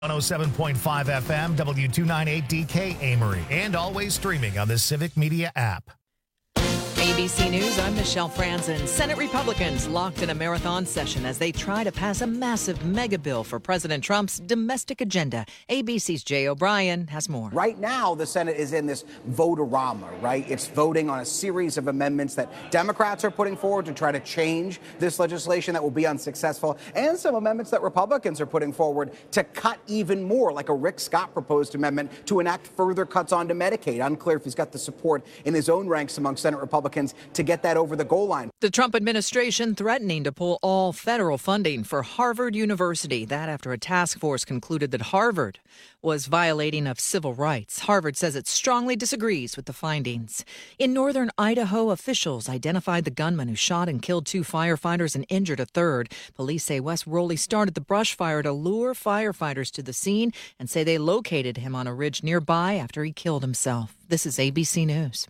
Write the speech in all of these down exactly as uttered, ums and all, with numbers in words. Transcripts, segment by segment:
one oh seven point five F M, W two ninety-eight D K Amory, and always streaming on the Civic Media app. A B C News, I'm Michelle Franzen. Senate Republicans locked in a marathon session as they try to pass a massive mega bill for President Trump's domestic agenda. A B C's Jay O'Brien has more. Right now, the Senate is in this vote-a-rama, right? It's voting on a series of amendments that Democrats are putting forward to try to change this legislation that will be unsuccessful, and some amendments that Republicans are putting forward to cut even more, like a Rick Scott proposed amendment to enact further cuts onto Medicaid. Unclear if he's got the support in his own ranks among Senate Republicans to get that over the goal line. The Trump administration threatening to pull all federal funding for Harvard University. That after a task force concluded that Harvard was violating of civil rights. Harvard says it strongly disagrees with the findings. In northern Idaho, officials identified the gunman who shot and killed two firefighters and injured a third. Police say Wes Rowley started the brush fire to lure firefighters to the scene and say they located him on a ridge nearby after he killed himself. This is A B C News.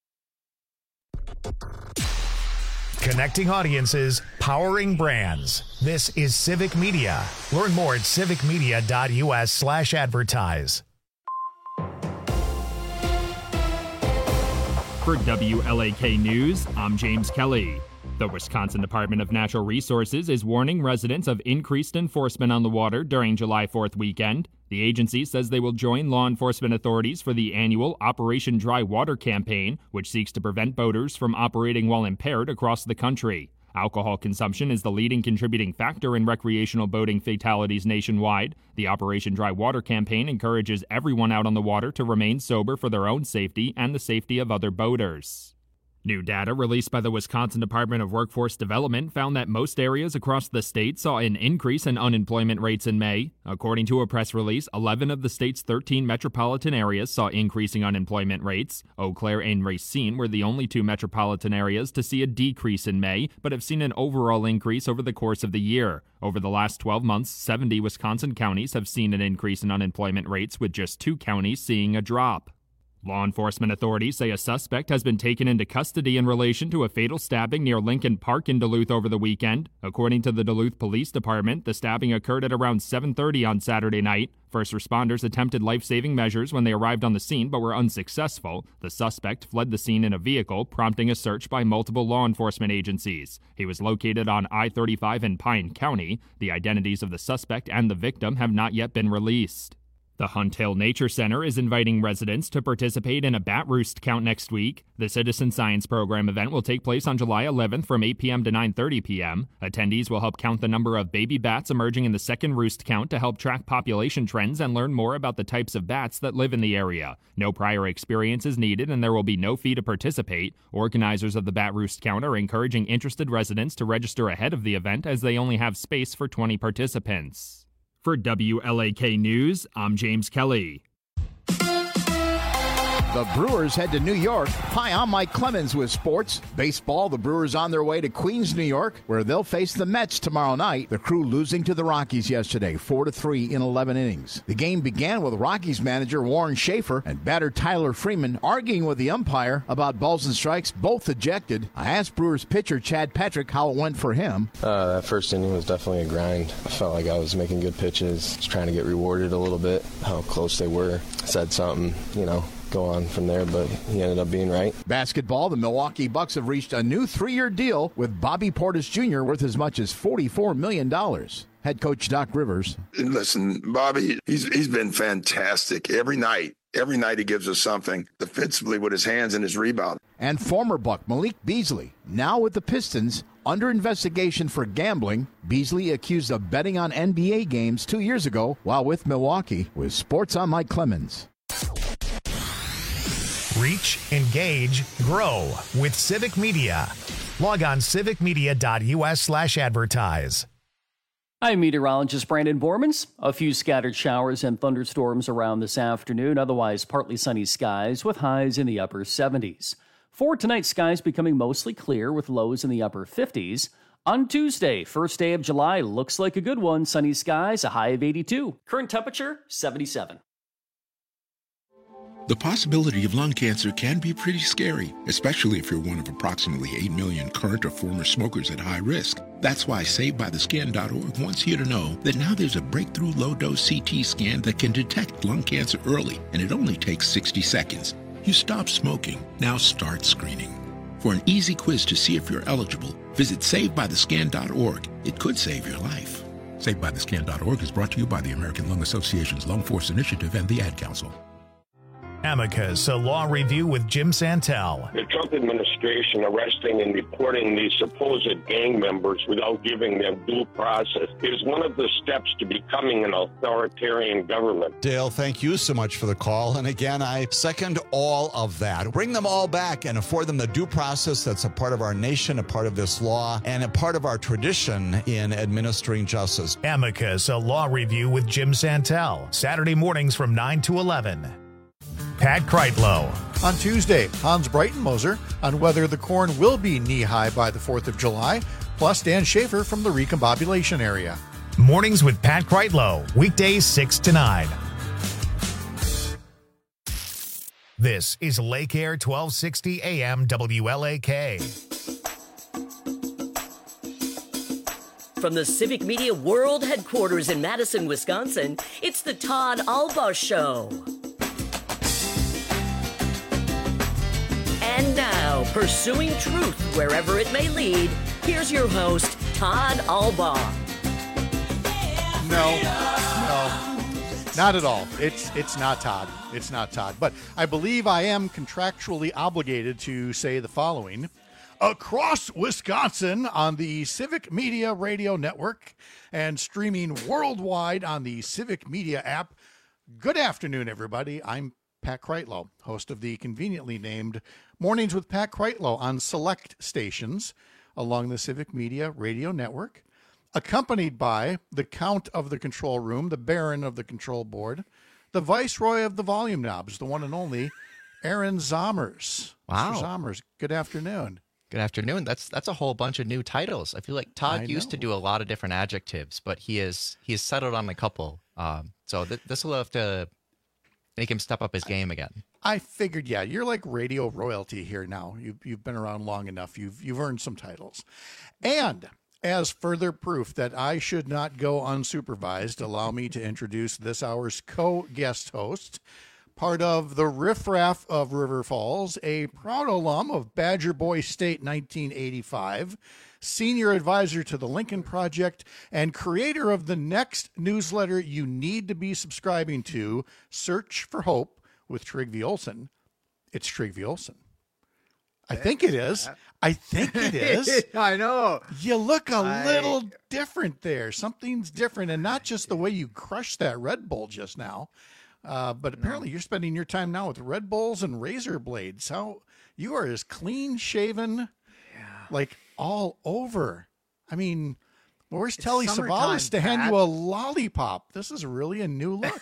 Connecting audiences, powering brands. This is Civic Media. Learn more at civicmedia.us slash advertise. For W L A K News, I'm James Kelly. The Wisconsin Department of Natural Resources is warning residents of increased enforcement on the water during July fourth weekend. The agency says they will join law enforcement authorities for the annual Operation Dry Water campaign, which seeks to prevent boaters from operating while impaired across the country. Alcohol consumption is the leading contributing factor in recreational boating fatalities nationwide. The Operation Dry Water campaign encourages everyone out on the water to remain sober for their own safety and the safety of other boaters. New data released by the Wisconsin Department of Workforce Development found that most areas across the state saw an increase in unemployment rates in May. According to a press release, eleven of the state's thirteen metropolitan areas saw increasing unemployment rates. Eau Claire and Racine were the only two metropolitan areas to see a decrease in May, but have seen an overall increase over the course of the year. Over the last twelve months, seventy Wisconsin counties have seen an increase in unemployment rates, with just two counties seeing a drop. Law enforcement authorities say a suspect has been taken into custody in relation to a fatal stabbing near Lincoln Park in Duluth over the weekend. According to the Duluth Police Department, the stabbing occurred at around seven thirty on Saturday night. First responders attempted life-saving measures when they arrived on the scene but were unsuccessful. The suspect fled the scene in a vehicle, prompting a search by multiple law enforcement agencies. He was located on I thirty-five in Pine County. The identities of the suspect and the victim have not yet been released. The Hunt Hill Nature Center is inviting residents to participate in a bat roost count next week. The Citizen Science Program event will take place on July eleventh from eight p.m. to nine thirty p.m. Attendees will help count the number of baby bats emerging in the second roost count to help track population trends and learn more about the types of bats that live in the area. No prior experience is needed and there will be no fee to participate. Organizers of the bat roost count are encouraging interested residents to register ahead of the event as they only have space for twenty participants. For W L A K News, I'm James Kelly. The Brewers head to New York. Hi, I'm Mike Clemens with sports. Baseball, the Brewers on their way to Queens, New York, where they'll face the Mets tomorrow night. The Crew losing to the Rockies yesterday, four to three in eleven innings. The game began with Rockies manager Warren Schaefer and batter Tyler Freeman arguing with the umpire about balls and strikes, both ejected. I asked Brewers pitcher Chad Patrick how it went for him. Uh, that first inning was definitely a grind. I felt like I was making good pitches, just trying to get rewarded a little bit, how close they were. Said something, you know, go on from there, but he ended up being right. Basketball, the Milwaukee Bucks have reached a new three-year deal with Bobby Portis Junior worth as much as forty-four million dollars. Head coach Doc Rivers. Listen, Bobby, he's he's been fantastic every night. Every night he gives us something defensively with his hands and his rebound. And former Buck Malik Beasley, now with the Pistons, under investigation for gambling. Beasley accused of betting on N B A games two years ago while with Milwaukee. With sports, I'm Mike Clemens. Reach, engage, grow with Civic Media. Log on civicmedia.us slash advertise. I'm meteorologist Brandon Bormans. A few scattered showers and thunderstorms around this afternoon, otherwise partly sunny skies with highs in the upper seventies. For tonight, skies becoming mostly clear with lows in the upper fifties. On Tuesday, first day of July, looks like a good one. Sunny skies, a high of eighty-two. Current temperature, seventy-seven. The possibility of lung cancer can be pretty scary, especially if you're one of approximately eight million current or former smokers at high risk. That's why Saved By The Scan dot org wants you to know that now there's a breakthrough low-dose C T scan that can detect lung cancer early, and it only takes sixty seconds. You stop smoking, now start screening. For an easy quiz to see if you're eligible, visit Saved By The Scan dot org. It could save your life. Saved By The Scan dot org is brought to you by the American Lung Association's Lung Force Initiative and the Ad Council. Amicus, a law review with Jim Santel. The Trump administration arresting and deporting these supposed gang members without giving them due process is one of the steps to becoming an authoritarian government. Dale, thank you so much for the call. And again, I second all of that. Bring them all back and afford them the due process that's a part of our nation, a part of this law, and a part of our tradition in administering justice. Amicus, a law review with Jim Santel. Saturday mornings from nine to eleven. Pat Kreitlow. On Tuesday, Hans Breitenmoser on whether the corn will be knee-high by the fourth of July, plus Dan Schaefer from the recombobulation area. Mornings with Pat Kreitlow, weekdays six to nine. This is Lake Air twelve sixty A M W L A K. From the Civic Media World Headquarters in Madison, Wisconsin, it's the Todd Alba Show. And now, pursuing truth wherever it may lead, here's your host, Todd Alba. No, no, not at all. It's it's not Todd. It's not Todd. But I believe I am contractually obligated to say the following. Across Wisconsin on the Civic Media Radio Network and streaming worldwide on the Civic Media app. Good afternoon, everybody. I'm Pat Kreitlow, host of the conveniently named Mornings with Pat Kreitlow on select stations along the Civic Media Radio Network, accompanied by the Count of the Control Room, the Baron of the Control Board, the Viceroy of the Volume Knobs, the one and only Aaron Zommers. Wow. Mister Zommers, good afternoon. Good afternoon. That's that's a whole bunch of new titles. I feel like Todd I used know. to do a lot of different adjectives, but he is he has settled on a couple. Um, so th- this will have to make him step up his game again. I figured, yeah, you're like radio royalty here now. You've, you've been around long enough. You've, you've earned some titles. And as further proof that I should not go unsupervised, allow me to introduce this hour's co-guest host, part of the riffraff of River Falls, a proud alum of Badger Boy State nineteen eighty-five, senior advisor to the Lincoln Project, and creator of the next newsletter you need to be subscribing to, Search for Hope with Trygve Olsen. It's Trygve Olsen. I think it is. I think it is. I know. You look a I... little different there. Something's different, and not just the way you crushed that Red Bull just now, uh, but apparently no. You're spending your time now with Red Bulls and razor blades. How you are as clean shaven, yeah. like all over. I mean, where's it's Telly Savalas to hand you a lollipop? This is really a new look.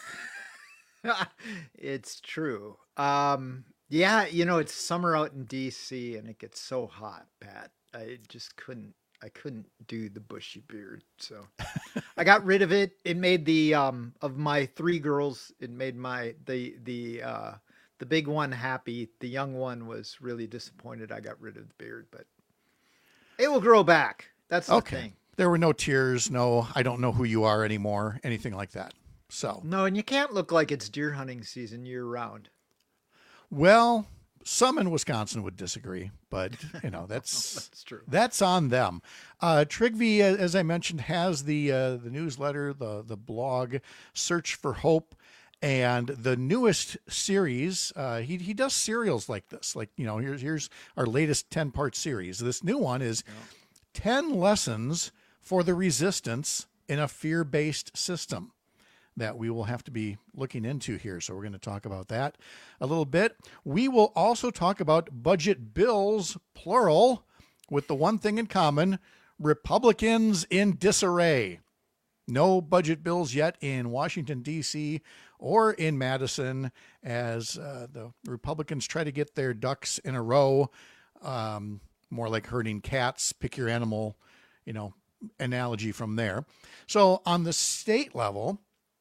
It's true. Um, yeah, you know, it's summer out in D C and it gets so hot, Pat. I just couldn't, I couldn't do the bushy beard. So I got rid of it. It made the, um, of my three girls, it made my, the, the, uh, the big one happy. The young one was really disappointed I got rid of the beard, but it will grow back. That's the okay. thing. There were no tears. No, I don't know who you are anymore. Anything like that. So no, and you can't look like it's deer hunting season year round. Well, some in Wisconsin would disagree, but you know that's that's true. That's on them. Uh, Trygve, as I mentioned, has the uh, the newsletter, the the blog, Search for Hope, and the newest series. Uh, he he does serials like this, like you know here's here's our latest ten part series. This new one is yeah. ten lessons for the resistance in a fear based system that we will have to be looking into here. So we're going to talk about that a little bit. We will also talk about budget bills, plural, with the one thing in common, Republicans in disarray. No budget bills yet in Washington, D C or in Madison as uh, the Republicans try to get their ducks in a row, um, more like herding cats, pick your animal, you know, analogy from there. So on the state level,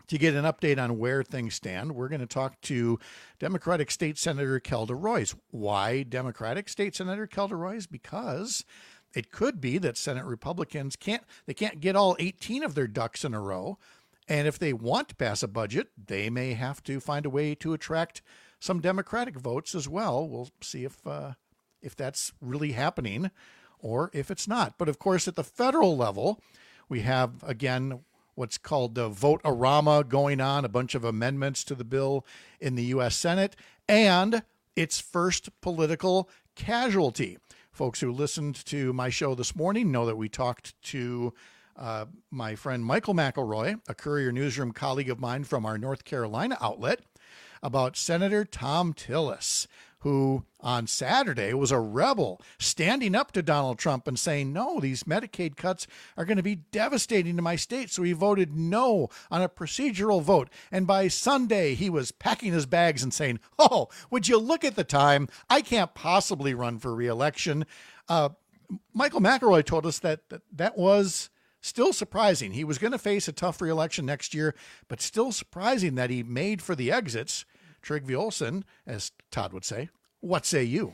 To get an update on where things stand, we're going to talk to Democratic State Senator Kelda Roys. Why Democratic State Senator Kelda Roys? Because it could be that Senate Republicans can't they can't get all eighteen of their ducks in a row. And if they want to pass a budget, they may have to find a way to attract some Democratic votes as well. We'll see if uh, if that's really happening or if it's not. But of course, at the federal level, we have, again, what's called the vote-a-rama going on, a bunch of amendments to the bill in the U S Senate, and its first political casualty. Folks who listened to my show this morning know that we talked to uh, my friend Michael McElroy, a Courier Newsroom colleague of mine from our North Carolina outlet, about Senator Thom Tillis, who on Saturday was a rebel standing up to Donald Trump and saying, no, these Medicaid cuts are going to be devastating to my state. So he voted no on a procedural vote. And by Sunday, he was packing his bags and saying, oh, would you look at the time? I can't possibly run for re-election. Uh, Michael McElroy told us that that, that was still surprising. He was going to face a tough re-election next year, but still surprising that he made for the exits. Trygve Olsen, as Todd would say. What say you?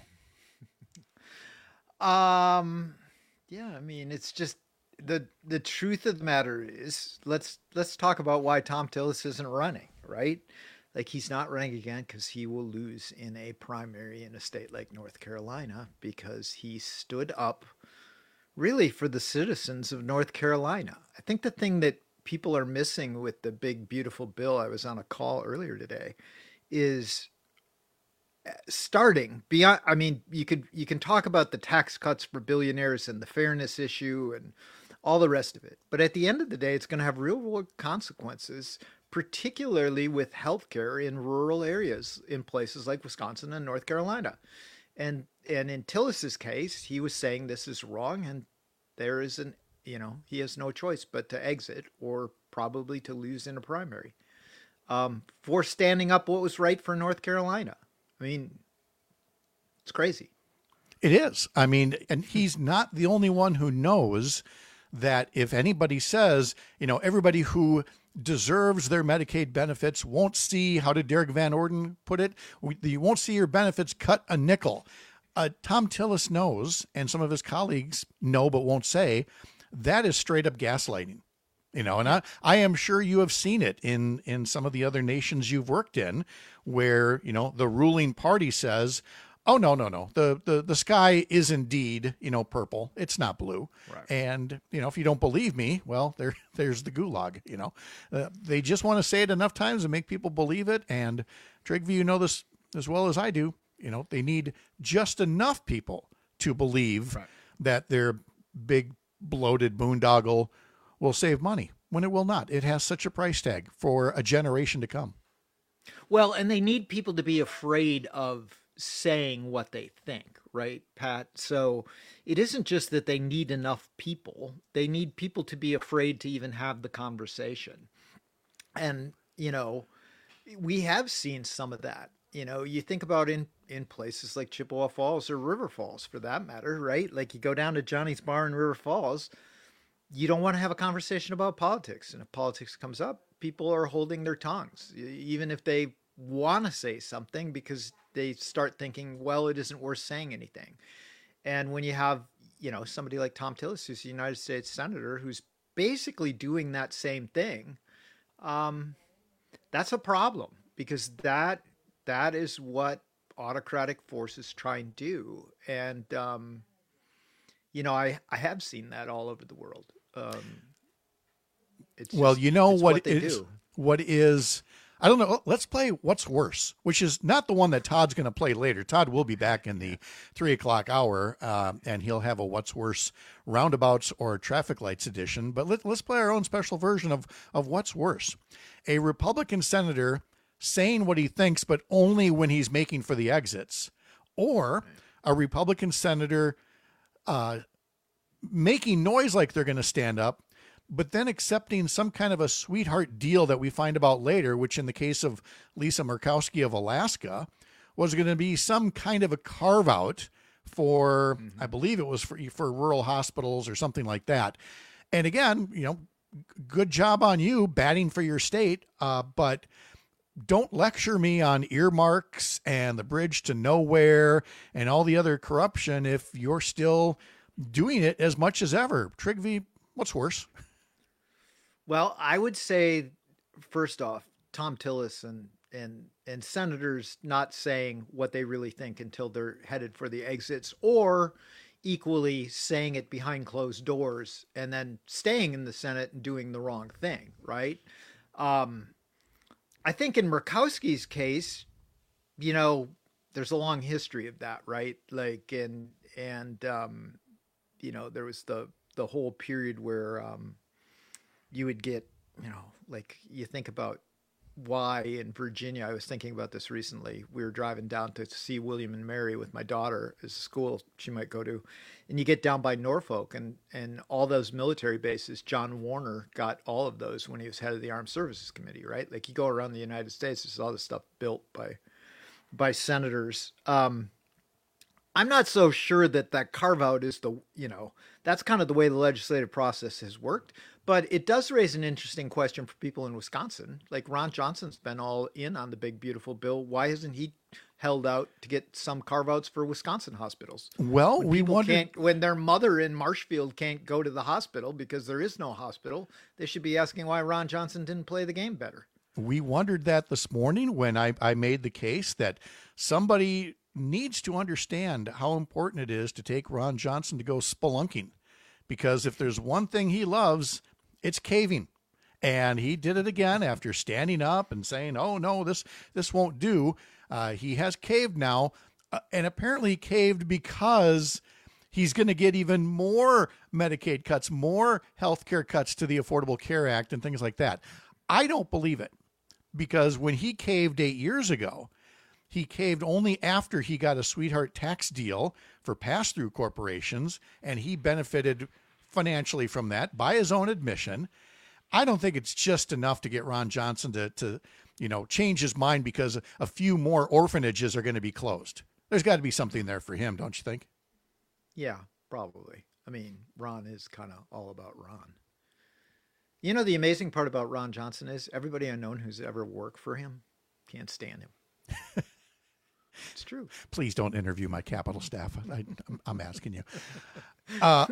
Um, yeah, I mean, it's just the the truth of the matter is, let's let's talk about why Thom Tillis isn't running, right? Like, he's not running again because he will lose in a primary in a state like North Carolina, because he stood up really for the citizens of North Carolina. I think the thing that people are missing with the big, beautiful bill, I was on a call earlier today, is starting beyond. I mean, you could you can talk about the tax cuts for billionaires and the fairness issue and all the rest of it, but at the end of the day, it's going to have real world consequences, particularly with healthcare in rural areas in places like Wisconsin and North Carolina. And and in Tillis's case, he was saying this is wrong, and there is an you know he has no choice but to exit or probably to lose in a primary. Um, for standing up what was right for North Carolina. I mean, it's crazy. It is. I mean, and he's not the only one who knows that if anybody says, you know, everybody who deserves their Medicaid benefits won't see, how did Derek Van Orden put it? You won't see your benefits cut a nickel. Uh, Thom Tillis knows, and some of his colleagues know but won't say, that is straight up gaslighting. You know, and I, I am sure you have seen it in, in some of the other nations you've worked in where, you know, the ruling party says, oh, no, no, no, the, the, the sky is indeed, you know, purple. It's not blue. Right. And, you know, if you don't believe me, well, there there's the gulag, you know. Uh, they just want to say it enough times to make people believe it. And Trygve, you know this as well as I do. You know, they need just enough people to believe right. that their big bloated boondoggle will save money when it will not. It has such a price tag for a generation to come. Well, and they need people to be afraid of saying what they think, right, Pat? So it isn't just that they need enough people. They need people to be afraid to even have the conversation. And, you know, we have seen some of that. You know, you think about in, in places like Chippewa Falls or River Falls, for that matter, right? Like, you go down to Johnny's Bar in River Falls, you don't want to have a conversation about politics. And if politics comes up, people are holding their tongues, even if they want to say something, because they start thinking, well, it isn't worth saying anything. And when you have, you know, somebody like Thom Tillis, who's a United States Senator, who's basically doing that same thing, um, that's a problem, because that that is what autocratic forces try and do. And, um, you know, I, I have seen that all over the world. Um, it's well, just, you know what, what they is, do. what is, I don't know. Let's play What's Worse, which is not the one that Todd's going to play later. Todd will be back in the three o'clock hour, uh, and he'll have a What's Worse roundabouts or traffic lights edition. But let, let's play our own special version of, of What's Worse. A Republican senator saying what he thinks, but only when he's making for the exits, or a Republican senator uh, making noise like they're going to stand up, but then accepting some kind of a sweetheart deal that we find about later, which in the case of Lisa Murkowski of Alaska was going to be some kind of a carve out for, mm-hmm. I believe it was for, for rural hospitals or something like that. And again, you know, good job on you batting for your state, uh, but don't lecture me on earmarks and the bridge to nowhere and all the other corruption if you're still doing it as much as ever. Trygve, what's worse? Well, I would say, first off, Tom Tillis and and and senators not saying what they really think until they're headed for the exits, or equally saying it behind closed doors and then staying in the Senate and doing the wrong thing, right? Um, I think in Murkowski's case, you know, there's a long history of that, right? Like, and, and, um, you know, there was the, the whole period where, um, you would get, you know, like you think about why in Virginia, I was thinking about this recently. We were driving down to see William and Mary with my daughter as a school she might go to. And you get down by Norfolk and, and all those military bases, John Warner got all of those when he was head of the Armed Services Committee, right? Like you go around the United States, there's all this stuff built by, by senators. Um, I'm not so sure that that carve out is the, you know, that's kind of the way the legislative process has worked. But it does raise an interesting question for people in Wisconsin. Like Ron Johnson's been all in on the big, beautiful bill. Why hasn't he held out to get some carve outs for Wisconsin hospitals? Well, when we wondered when their mother in Marshfield can't go to the hospital because there is no hospital, they should be asking why Ron Johnson didn't play the game better. We wondered that this morning when I, I made the case that somebody needs to understand how important it is to take Ron Johnson to go spelunking. Because if there's one thing he loves, it's caving. And he did it again after standing up and saying, oh, no, this this won't do. Uh, he has caved now, uh, and apparently caved because he's going to get even more Medicaid cuts, more health care cuts to the Affordable Care Act and things like that. I don't believe it, because when he caved eight years ago, he caved only after he got a sweetheart tax deal for pass-through corporations, and he benefited financially from that by his own admission. I don't think it's just enough to get Ron Johnson to, to you know, change his mind because a few more orphanages are going to be closed. There's got to be something there for him, don't you think? Yeah, probably. I mean, Ron is kind of all about Ron. You know, the amazing part about Ron Johnson is everybody I've known who's ever worked for him can't stand him. It's true. Please don't interview my Capitol staff. I, I'm asking you. Uh,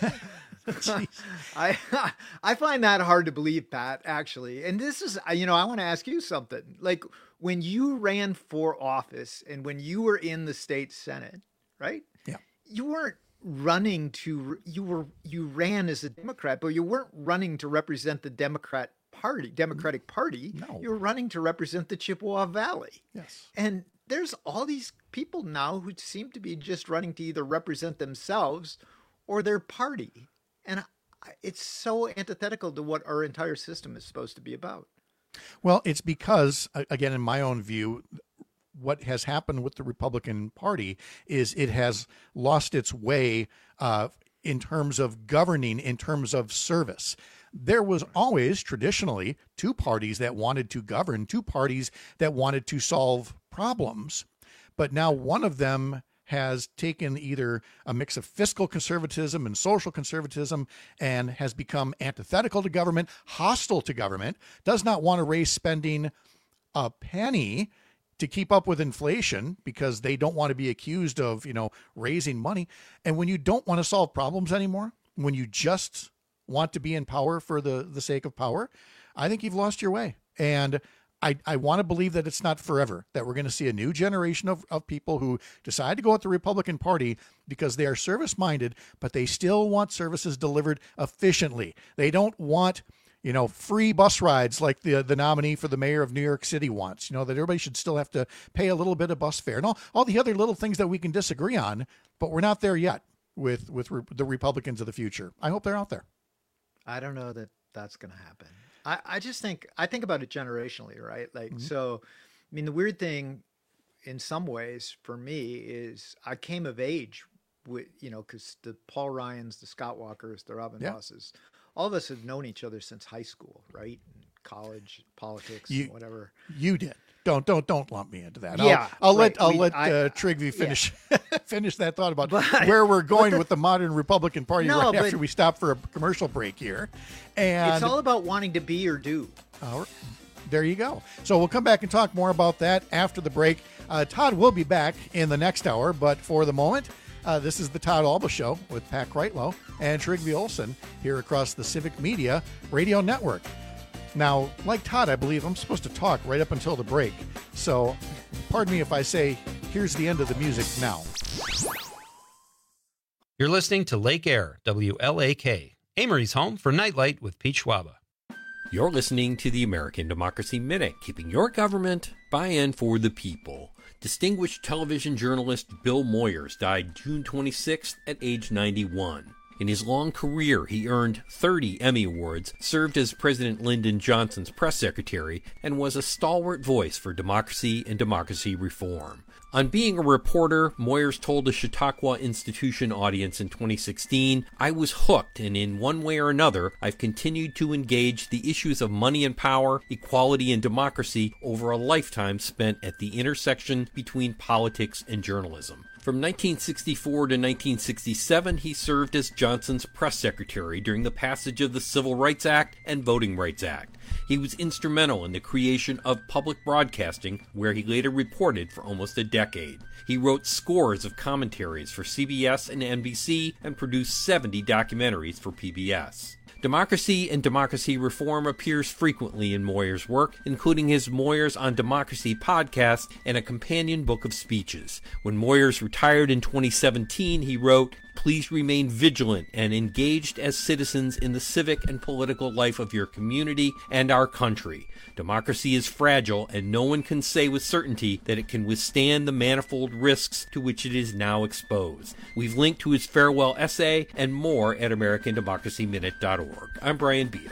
I I find that hard to believe, Pat, actually. And this is, you know, I want to ask you something. Like when you ran for office and when you were in the state Senate, right? Yeah. You weren't running to, you were, you ran as a Democrat, but you weren't running to represent the Democrat Party, Democratic Party. No. You were running to represent the Chippewa Valley. Yes. And there's all these people now who seem to be just running to either represent themselves or their party. And it's so antithetical to what our entire system is supposed to be about. Well, it's because, again, in my own view, what has happened with the Republican Party is it has lost its way uh, in terms of governing, in terms of service. There was always traditionally two parties that wanted to govern, two parties that wanted to solve problems. But now one of them has taken either a mix of fiscal conservatism and social conservatism and has become antithetical to government, hostile to government, does not want to raise spending a penny to keep up with inflation because they don't want to be accused of, you know, raising money. And when you don't want to solve problems anymore, when you just want to be in power for the, the sake of power, I think you've lost your way. And I, I want to believe that it's not forever, that we're going to see a new generation of, of people who decide to go with the Republican Party because they are service-minded, but they still want services delivered efficiently. They don't want, you know, free bus rides like the the nominee for the mayor of New York City wants, you know, that everybody should still have to pay a little bit of bus fare and all, all the other little things that we can disagree on, but we're not there yet with, with re- the Republicans of the future. I hope they're out there. I don't know that that's going to happen. I, I just think, I think about it generationally, right? Like, mm-hmm. so, I mean, the weird thing in some ways for me is I came of age with, you know, because the Paul Ryans, the Scott Walkers, the Robin yeah. Bosses, all of us have known each other since high school, right? College, politics, you, whatever. You did. Don't don't don't lump me into that. Yeah, I'll, I'll right. let I'll we, let I, uh, Trygve finish. Yeah. finish that thought about But- where we're going but the- with the modern Republican Party No, right but- after we stop for a commercial break here. And It's all about wanting to be or do. Uh, there you go. So we'll come back and talk more about that after the break. Uh, Todd will be back in the next hour, but for the moment, uh, this is the Todd Alba Show with Pat Kreitlow and Trygve Olsen here across the Civic Media Radio Network. Now, like Todd, I believe I'm supposed to talk right up until the break. So pardon me if I say, here's the end of the music now. You're listening to Lake Air, W L A K, Amory's home for Nightlight with Pete Schwaba. You're listening to the American Democracy Minute, keeping your government by and for the people. Distinguished television journalist Bill Moyers died June twenty-sixth at age ninety-one. In his long career, he earned thirty Emmy Awards, served as President Lyndon Johnson's press secretary, and was a stalwart voice for democracy and democracy reform. On being a reporter, Moyers told a Chautauqua Institution audience in twenty sixteen, "I was hooked, and in one way or another, I've continued to engage the issues of money and power, equality and democracy over a lifetime spent at the intersection between politics and journalism." From nineteen sixty-four to nineteen sixty-seven, he served as Johnson's press secretary during the passage of the Civil Rights Act and Voting Rights Act. He was instrumental in the creation of public broadcasting, where he later reported for almost a decade. He wrote scores of commentaries for C B S and N B C and produced seventy documentaries for P B S. Democracy and democracy reform appears frequently in Moyers' work, including his Moyers on Democracy podcast and a companion book of speeches. When Moyers retired in twenty seventeen, he wrote, "Please remain vigilant and engaged as citizens in the civic and political life of your community and our country. Democracy is fragile, and no one can say with certainty that it can withstand the manifold risks to which it is now exposed." We've linked to his farewell essay and more at American Democracy Minute dot org. I'm Brian Beal.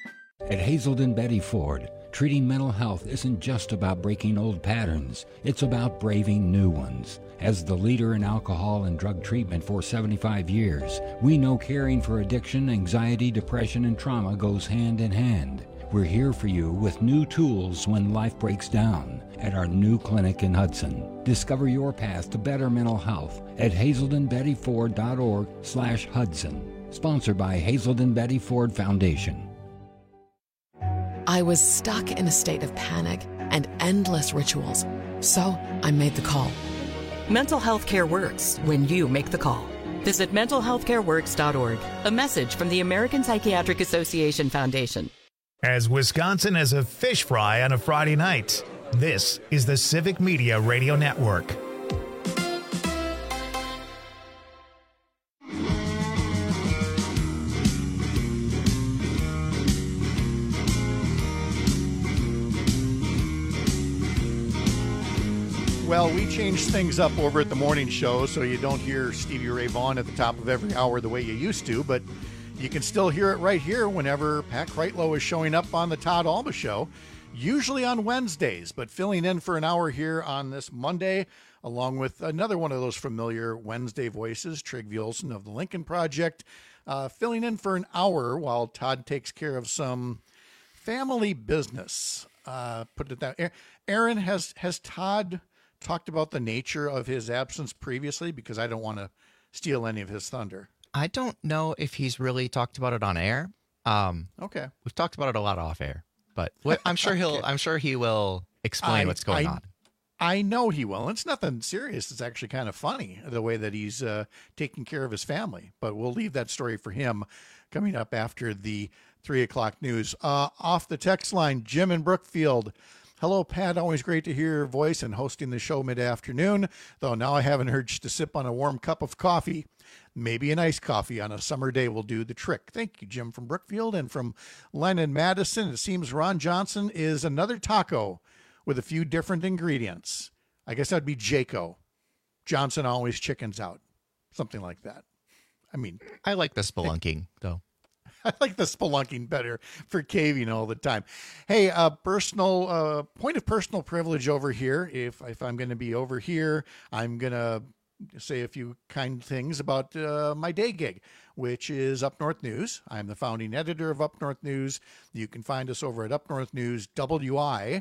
At Hazelden Betty Ford, treating mental health isn't just about breaking old patterns, it's about braving new ones. As the leader in alcohol and drug treatment for seventy-five years, we know caring for addiction, anxiety, depression, and trauma goes hand in hand. We're here for you with new tools when life breaks down at our new clinic in Hudson. Discover your path to better mental health at hazelden betty ford dot org slash Hudson. Sponsored by Hazelden Betty Ford Foundation. I was stuck in a state of panic and endless rituals, so I made the call. Mental health care works when you make the call. Visit mental health care works dot org. A message from the American Psychiatric Association Foundation. As Wisconsin as a fish fry on a Friday night, this is the Civic Media Radio Network. Well, we changed things up over at the morning show, so you don't hear Stevie Ray Vaughan at the top of every hour the way you used to, but you can still hear it right here whenever Pat Kreitlow is showing up on the Todd Alba Show, usually on Wednesdays, but filling in for an hour here on this Monday, along with another one of those familiar Wednesday voices, Trygve Olsen of the Lincoln Project, uh, filling in for an hour while Todd takes care of some family business. Uh, put it that. Aaron, has has Todd talked about the nature of his absence previously? Because I don't want to steal any of his thunder. I don't know if he's really talked about it on air. Um, okay, we've talked about it a lot off air, but I'm sure he'll. okay. I'm sure he will explain I, what's going I, on. I know he will. It's nothing serious. It's actually kind of funny the way that he's uh, taking care of his family. But we'll leave that story for him coming up after the three o'clock news. Uh, off the text line, Jim in Brookfield. Hello, Pat. Always great to hear your voice and hosting the show mid-afternoon, though now I have an urge to sip on a warm cup of coffee. Maybe an iced coffee on a summer day will do the trick. Thank you, Jim from Brookfield. And from Lennon Madison, it seems Ron Johnson is another taco with a few different ingredients. I guess that'd be Jayco. Johnson always chickens out. Something like that. I mean, I like the spelunking, though. I like the spelunking better for caving all the time. Hey, uh, personal uh, point of personal privilege over here. If if I'm going to be over here, I'm going to say a few kind things about uh, my day gig, which is Up North News. I'm the founding editor of Up North News. You can find us over at Up North News W I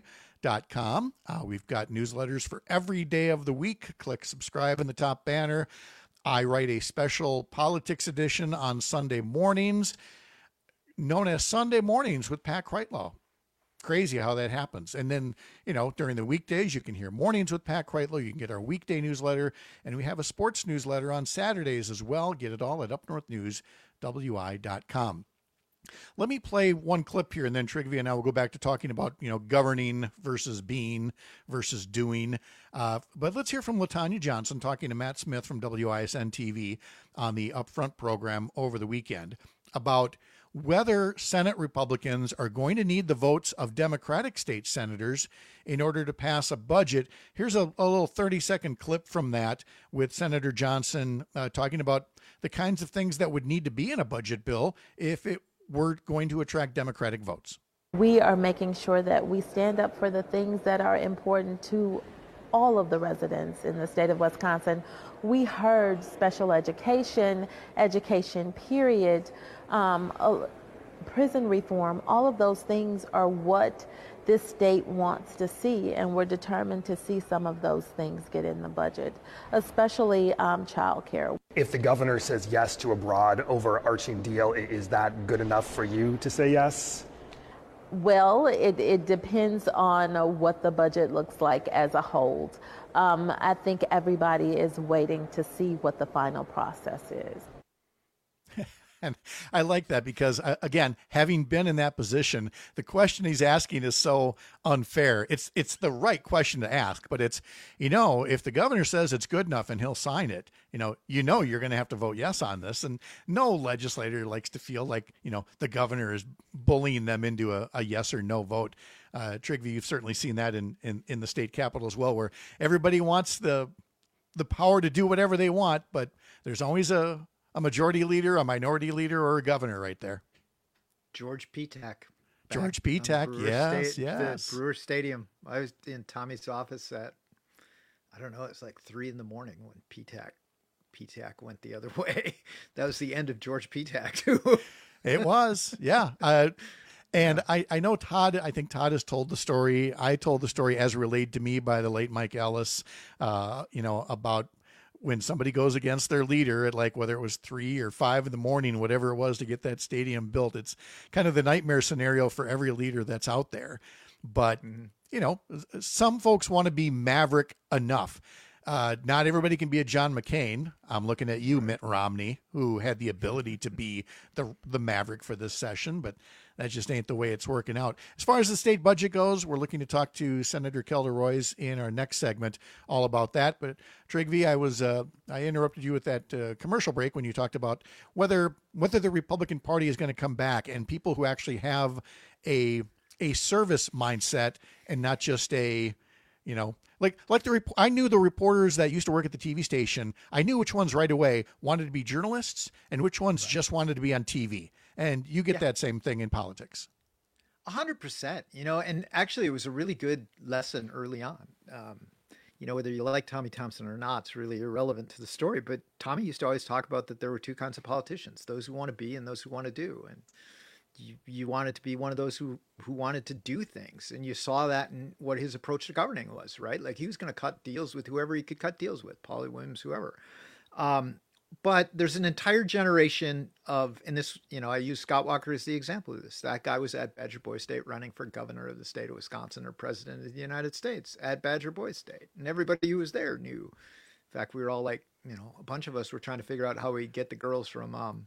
dot com. Uh, we've got newsletters for every day of the week. Click subscribe in the top banner. I write a special politics edition on Sunday mornings, known as Sunday Mornings with Pat Kreitlow. Crazy how that happens. And then, you know, during the weekdays, you can hear Mornings with Pat Kreitlow. You can get our weekday newsletter, and we have a sports newsletter on Saturdays as well. Get it all at up north news w i dot com. Let me play one clip here, and then Trygve and I will go back to talking about, you know, governing versus being versus doing. Uh, but let's hear from LaTanya Johnson talking to Matt Smith from W I S N T V on the Upfront program over the weekend about whether Senate Republicans are going to need the votes of Democratic state senators in order to pass a budget. Here's a, a little thirty-second clip from that with Senator Johnson uh, talking about the kinds of things that would need to be in a budget bill if it were going to attract Democratic votes. We are making sure that we stand up for the things that are important to all of the residents in the state of Wisconsin. We heard special education, education period, um, uh, prison reform, all of those things are what this state wants to see, and we're determined to see some of those things get in the budget, especially um, child care. If the governor says yes to a broad overarching deal, is that good enough for you to say yes? Well, it, it depends on uh, what the budget looks like as a whole. Um, I think everybody is waiting to see what the final process is. And I like that because, uh, again, having been in that position, the question he's asking is so unfair. It's it's the right question to ask, but it's, you know, if the governor says it's good enough and he'll sign it, you know, you know you're going to have to vote yes on this. And no legislator likes to feel like, you know, the governor is bullying them into a, a yes or no vote. Uh, Trygve, you've certainly seen that in, in, in the state capitol as well, where everybody wants the the power to do whatever they want, but there's always a a majority leader, a minority leader, or a governor right there. George Petak. George Petak, yes, State, yes. The Brewer Stadium. I was in Tommy's office at, I don't know, it's like three in the morning when Petak, Petak went the other way. That was the end of George Petak, too. It was, yeah. Uh, and I, I know Todd, I think Todd has told the story. I told the story as relayed to me by the late Mike Ellis, uh, you know, about when somebody goes against their leader at, like, whether it was three or five in the morning, whatever it was to get that stadium built. It's kind of the nightmare scenario for every leader that's out there. But, mm-hmm. you know, some folks want to be maverick enough. Uh, not everybody can be a John McCain. I'm looking at you, Mitt Romney, who had the ability to be the the maverick for this session, but that just ain't the way it's working out. As far as the state budget goes, we're looking to talk to Senator Kelda Roys in our next segment all about that. But Trygve, I was uh, I interrupted you with that uh, commercial break when you talked about whether whether the Republican Party is going to come back, and people who actually have a a service mindset and not just a, you know, like like the rep- I knew the reporters that used to work at the T V station. I knew which ones right away wanted to be journalists and which ones right. just wanted to be on T V. And you get yeah. that same thing in politics. A hundred percent, you know, and actually it was a really good lesson early on. Um, you know, whether you like Tommy Thompson or not, it's really irrelevant to the story. But Tommy used to always talk about that there were two kinds of politicians, those who want to be and those who want to do. And you, you wanted to be one of those who, who wanted to do things. And you saw that in what his approach to governing was, right? Like he was going to cut deals with whoever he could cut deals with, Polly Williams, whoever. Um, But there's an entire generation of, and this, you know, I use Scott Walker as the example of this. That guy was at Badger Boy State running for governor of the state of Wisconsin or president of the United States at Badger Boy State. And everybody who was there knew. In fact, we were all like, you know, a bunch of us were trying to figure out how we get the girls from, um,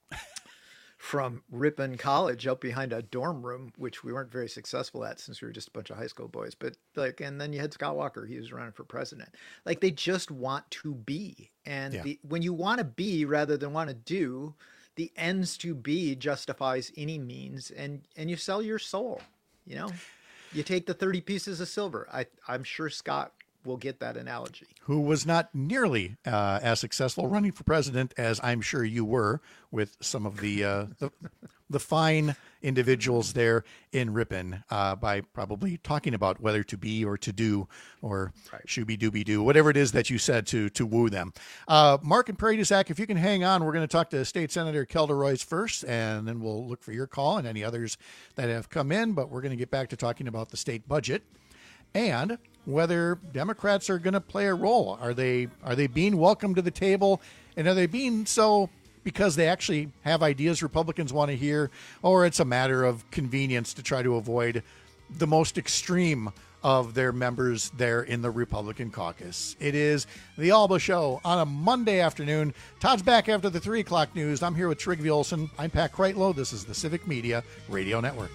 from Ripon College out behind a dorm room, which we weren't very successful at since we were just a bunch of high school boys. But like, and then you had Scott Walker, he was running for president. Like they just want to be. And yeah. the, when you want to be rather than want to do, the ends to be justifies any means, and, and you sell your soul, you know, you take the thirty pieces of silver. I, I'm sure Scott will get that analogy. Who was not nearly uh, as successful running for president as I'm sure you were with some of the uh, the, the fine individuals there in Ripon uh, by probably talking about whether to be or to do or right. shooby dooby doo, whatever it is that you said to to woo them. Uh, Mark and Prairie du Sac, if you can hang on, we're going to talk to State Senator Kelda Roys first, and then we'll look for your call and any others that have come in. But we're going to get back to talking about the state budget. and whether Democrats are going to play a role. Are they are they being welcomed to the table, and are they being so because they actually have ideas Republicans want to hear, or it's a matter of convenience to try to avoid the most extreme of their members there in the Republican caucus? It is the Alba Show on a Monday afternoon. Todd's back after the three o'clock news. I'm here with Trygve Olsen. I'm Pat Kreitlow. This is the Civic Media Radio Network.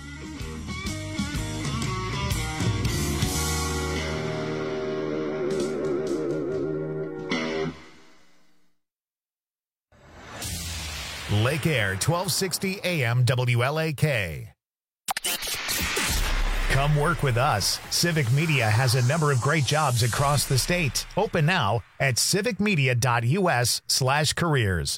Lake Air, twelve sixty A M W L A K. Come work with us. Civic Media has a number of great jobs across the state. Open now at civicmedia.us slash careers.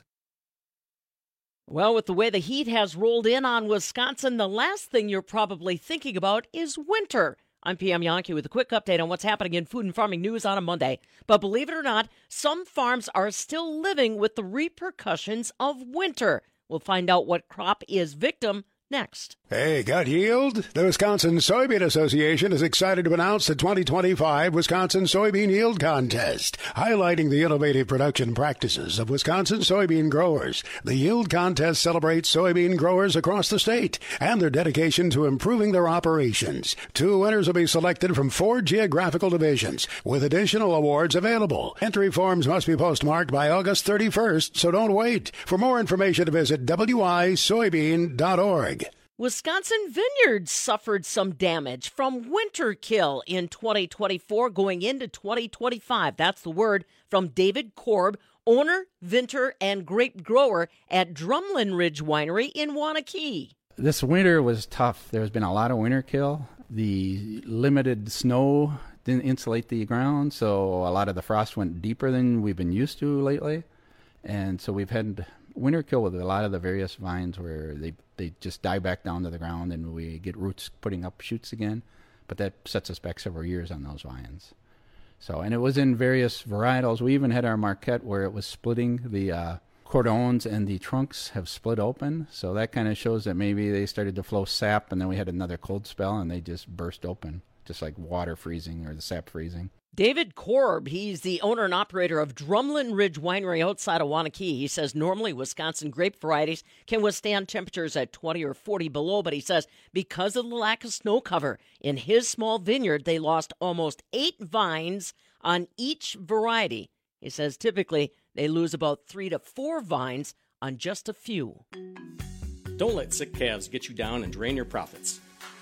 Well, with the way the heat has rolled in on Wisconsin, the last thing you're probably thinking about is winter. I'm P M Yankee with a quick update on what's happening in food and farming news on a Monday. But believe it or not, some farms are still living with the repercussions of winter. We'll find out what crop is victim next. Hey, got yield? The Wisconsin Soybean Association is excited to announce the twenty twenty-five Wisconsin Soybean Yield Contest, highlighting the innovative production practices of Wisconsin soybean growers. The Yield Contest celebrates soybean growers across the state and their dedication to improving their operations. Two winners will be selected from four geographical divisions, with additional awards available. Entry forms must be postmarked by August thirty-first, so don't wait. For more information, visit w i soybean dot org. Wisconsin vineyards suffered some damage from winter kill in twenty twenty-four going into twenty twenty-five. That's the word from David Korb, owner, vintner, and grape grower at Drumlin Ridge Winery in Waunakee. This winter was tough. There's been a lot of winter kill. The limited snow didn't insulate the ground, so a lot of the frost went deeper than we've been used to lately. And so we've had winter kill with a lot of the various vines where they they just die back down to the ground and we get roots putting up shoots again. But that sets us back several years on those vines. So, and it was in various varietals. We even had our Marquette where it was splitting. The uh, cordones and the trunks have split open. So that kind of shows that maybe they started to flow sap, and then we had another cold spell and they just burst open, just like water freezing or the sap freezing. David Korb, he's the owner and operator of Drumlin Ridge Winery outside of Waunakee. He says normally Wisconsin grape varieties can withstand temperatures at twenty or forty below, but he says because of the lack of snow cover in his small vineyard, they lost almost eight vines on each variety. He says typically they lose about three to four vines on just a few. Don't let sick calves get you down and drain your profits.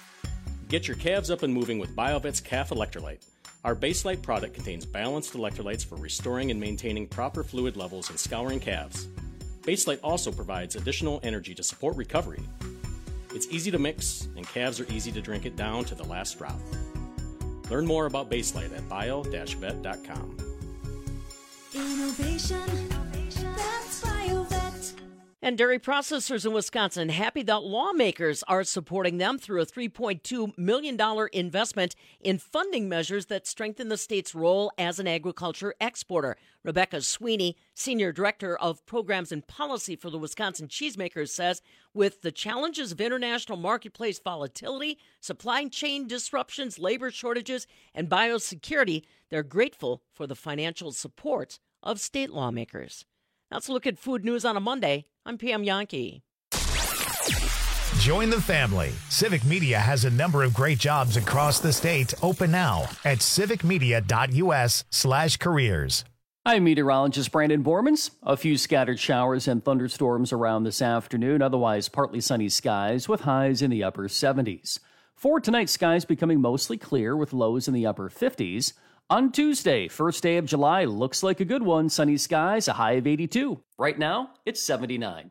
Get your calves up and moving with BioVet's Calf Electrolyte. Our Baselite product contains balanced electrolytes for restoring and maintaining proper fluid levels in scouring calves. Baselite also provides additional energy to support recovery. It's easy to mix, and calves are easy to drink it down to the last drop. Learn more about Baselite at bio dash vet dot com. Innovation, that's BioVet. And dairy processors in Wisconsin happy that lawmakers are supporting them through a three point two million dollars investment in funding measures that strengthen the state's role as an agriculture exporter. Rebecca Sweeney, Senior Director of Programs and Policy for the Wisconsin Cheesemakers, says with the challenges of international marketplace volatility, supply chain disruptions, labor shortages, and biosecurity, they're grateful for the financial support of state lawmakers. Let's look at food news on a Monday. I'm P M Yankee. Join the family. Civic Media has a number of great jobs across the state. Open now at civicmedia.us slash careers. I'm meteorologist Brandon Bormans. A few scattered showers and thunderstorms around this afternoon. Otherwise, partly sunny skies with highs in the upper seventies. For tonight, skies becoming mostly clear with lows in the upper fifties. On Tuesday, first day of July, looks like a good one. Sunny skies, a high of eighty-two. Right now, it's seventy-nine.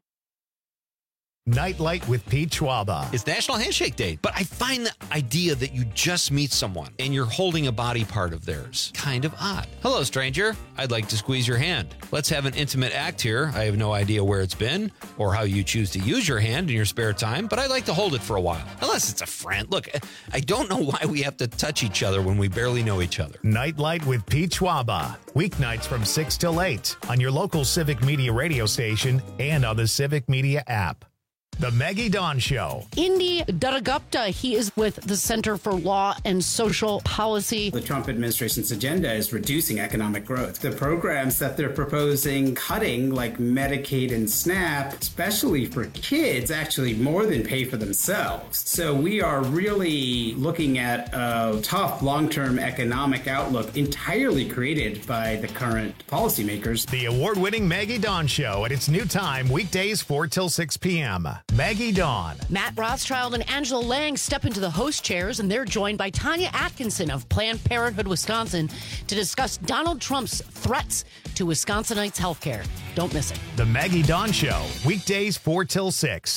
Nightlight with Pete Schwaba. It's National Handshake Day, but I find the idea that you just meet someone and you're holding a body part of theirs kind of odd. Hello, stranger. I'd like to squeeze your hand. Let's have an intimate act here. I have no idea where it's been or how you choose to use your hand in your spare time, but I'd like to hold it for a while. Unless it's a friend. Look, I don't know why we have to touch each other when we barely know each other. Nightlight with Pete Schwaba. Weeknights from six till eight on your local Civic Media radio station and on the Civic Media app. The Maggie Dawn Show. Indy Durgapta, he is with the Center for Law and Social Policy. The Trump administration's agenda is reducing economic growth. The programs that they're proposing cutting, like Medicaid and SNAP, especially for kids, actually more than pay for themselves. So we are really looking at a tough long-term economic outlook entirely created by the current policymakers. The award-winning Maggie Dawn Show at its new time, weekdays four till six p.m. Maggie Dawn. Matt Rothschild and Angela Lang step into the host chairs, and they're joined by Tanya Atkinson of Planned Parenthood Wisconsin to discuss Donald Trump's threats to Wisconsinites' health care. Don't miss it. The Maggie Dawn Show, weekdays four till six.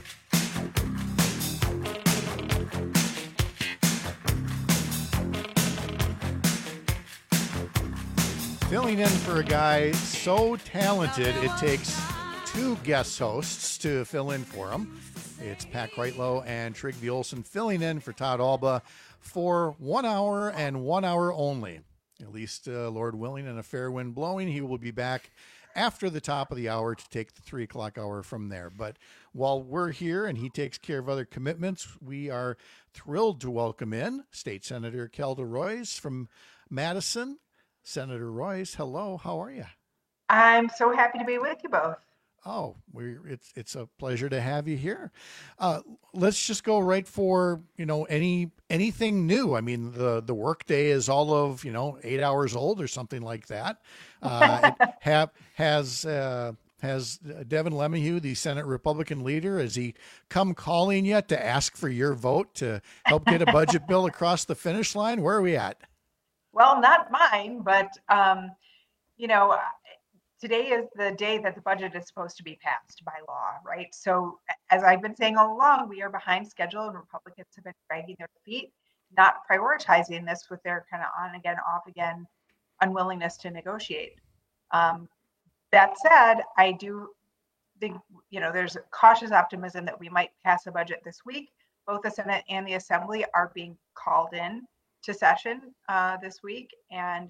Filling in for a guy so talented, it takes two guest hosts to fill in for him. It's Pat Kreitlow and Trygve Olsen filling in for Todd Alba for one hour and one hour only. At least, uh, Lord willing and a fair wind blowing, he will be back after the top of the hour to take the three o'clock hour from there. But while we're here and he takes care of other commitments, we are thrilled to welcome in State Senator Kelda Roys from Madison. Senator Roys, hello. How are you? I'm so happy to be with you both. Oh, we it's it's a pleasure to have you here. Uh, let's just go right for you know any anything new. I mean, the the workday is all of you know eight hours old or something like that. Uh, it have has uh, has Devin LeMahieu, the Senate Republican leader, has he come calling yet to ask for your vote to help get a budget bill across the finish line? Where are we at? Well, not mine, but um, you know. Today is the day that the budget is supposed to be passed by law, right? So as I've been saying all along, we are behind schedule and Republicans have been dragging their feet, not prioritizing this with their kind of on again, off again unwillingness to negotiate. Um, that said, I do think, you know, there's cautious optimism that we might pass a budget this week. Both the Senate and the Assembly are being called in to session uh, this week. And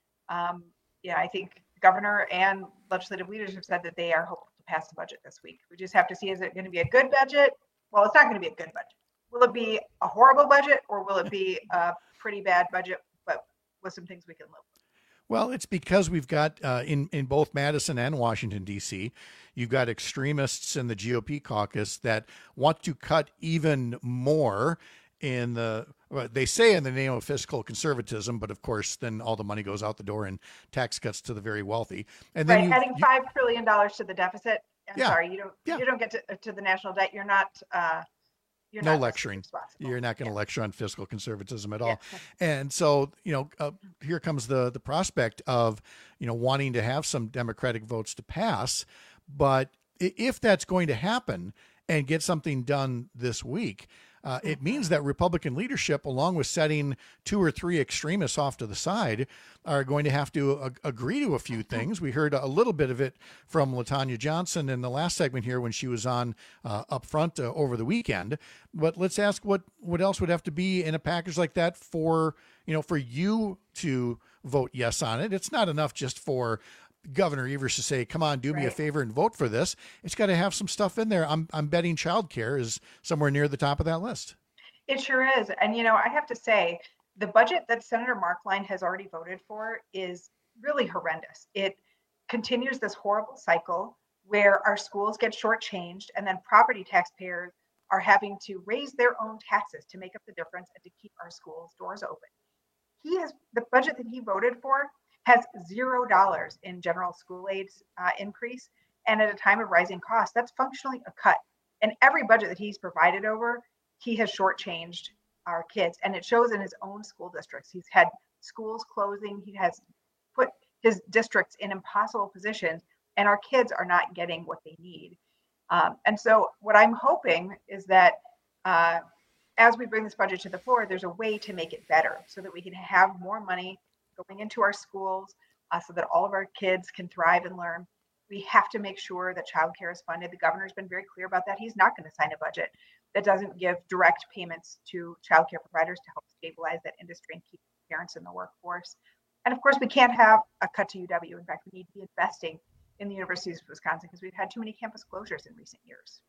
um, yeah, I think governor and legislative leaders have said that they are hopeful to pass the budget this week. We just have to see, is it going to be a good budget? Well, it's not going to be a good budget. Will it be a horrible budget or will it be a pretty bad budget, but with some things we can live with? Well, it's because we've got uh, in, in both Madison and Washington, D C, you've got extremists in the G O P caucus that want to cut even more in the, well, they say in the name of fiscal conservatism, but of course, then all the money goes out the door in tax cuts to the very wealthy. And then right, you, adding you, five trillion dollars to the deficit. I'm Yeah. sorry, you don't Yeah. you don't get to, to the national debt. You're not uh, you're no not lecturing. responsible. You're not going to Yeah. lecture on fiscal conservatism at all. Yeah. And so, you know, uh, here comes the the prospect of, you know, wanting to have some Democratic votes to pass. But i- if that's going to happen and get something done this week, uh, it means that Republican leadership, along with setting two or three extremists off to the side, are going to have to ag- agree to a few things. We heard a little bit of it from LaTanya Johnson in the last segment here when she was on uh, up front uh, over the weekend. But let's ask what, what else would have to be in a package like that for, you know, for you to vote yes on it. It's not enough just for Governor Evers to say, come on, do me a Right. favor and vote for this. It's got to have some stuff in there. I'm, I'm betting childcare is somewhere near the top of that list. It sure is. And, you know, I have to say, the budget that Senator Markline has already voted for is really horrendous. It continues this horrible cycle where our schools get shortchanged and then property taxpayers are having to raise their own taxes to make up the difference and to keep our schools doors open. He has, the budget that he voted for has zero dollars in general school aid uh, increase. And at a time of rising costs, that's functionally a cut. And every budget that he's provided over, he has shortchanged our kids. And it shows in his own school districts. He's had schools closing. He has put his districts in impossible positions, and our kids are not getting what they need. Um, and so what I'm hoping is that uh, as we bring this budget to the floor, there's a way to make it better so that we can have more money going into our schools uh, so that all of our kids can thrive and learn. We have to make sure that childcare is funded. The governor's been very clear about that. He's not going to sign a budget that doesn't give direct payments to childcare providers to help stabilize that industry and keep parents in the workforce. And of course, we can't have a cut to U W. In fact, we need to be investing in the universities of Wisconsin because we've had too many campus closures in recent years.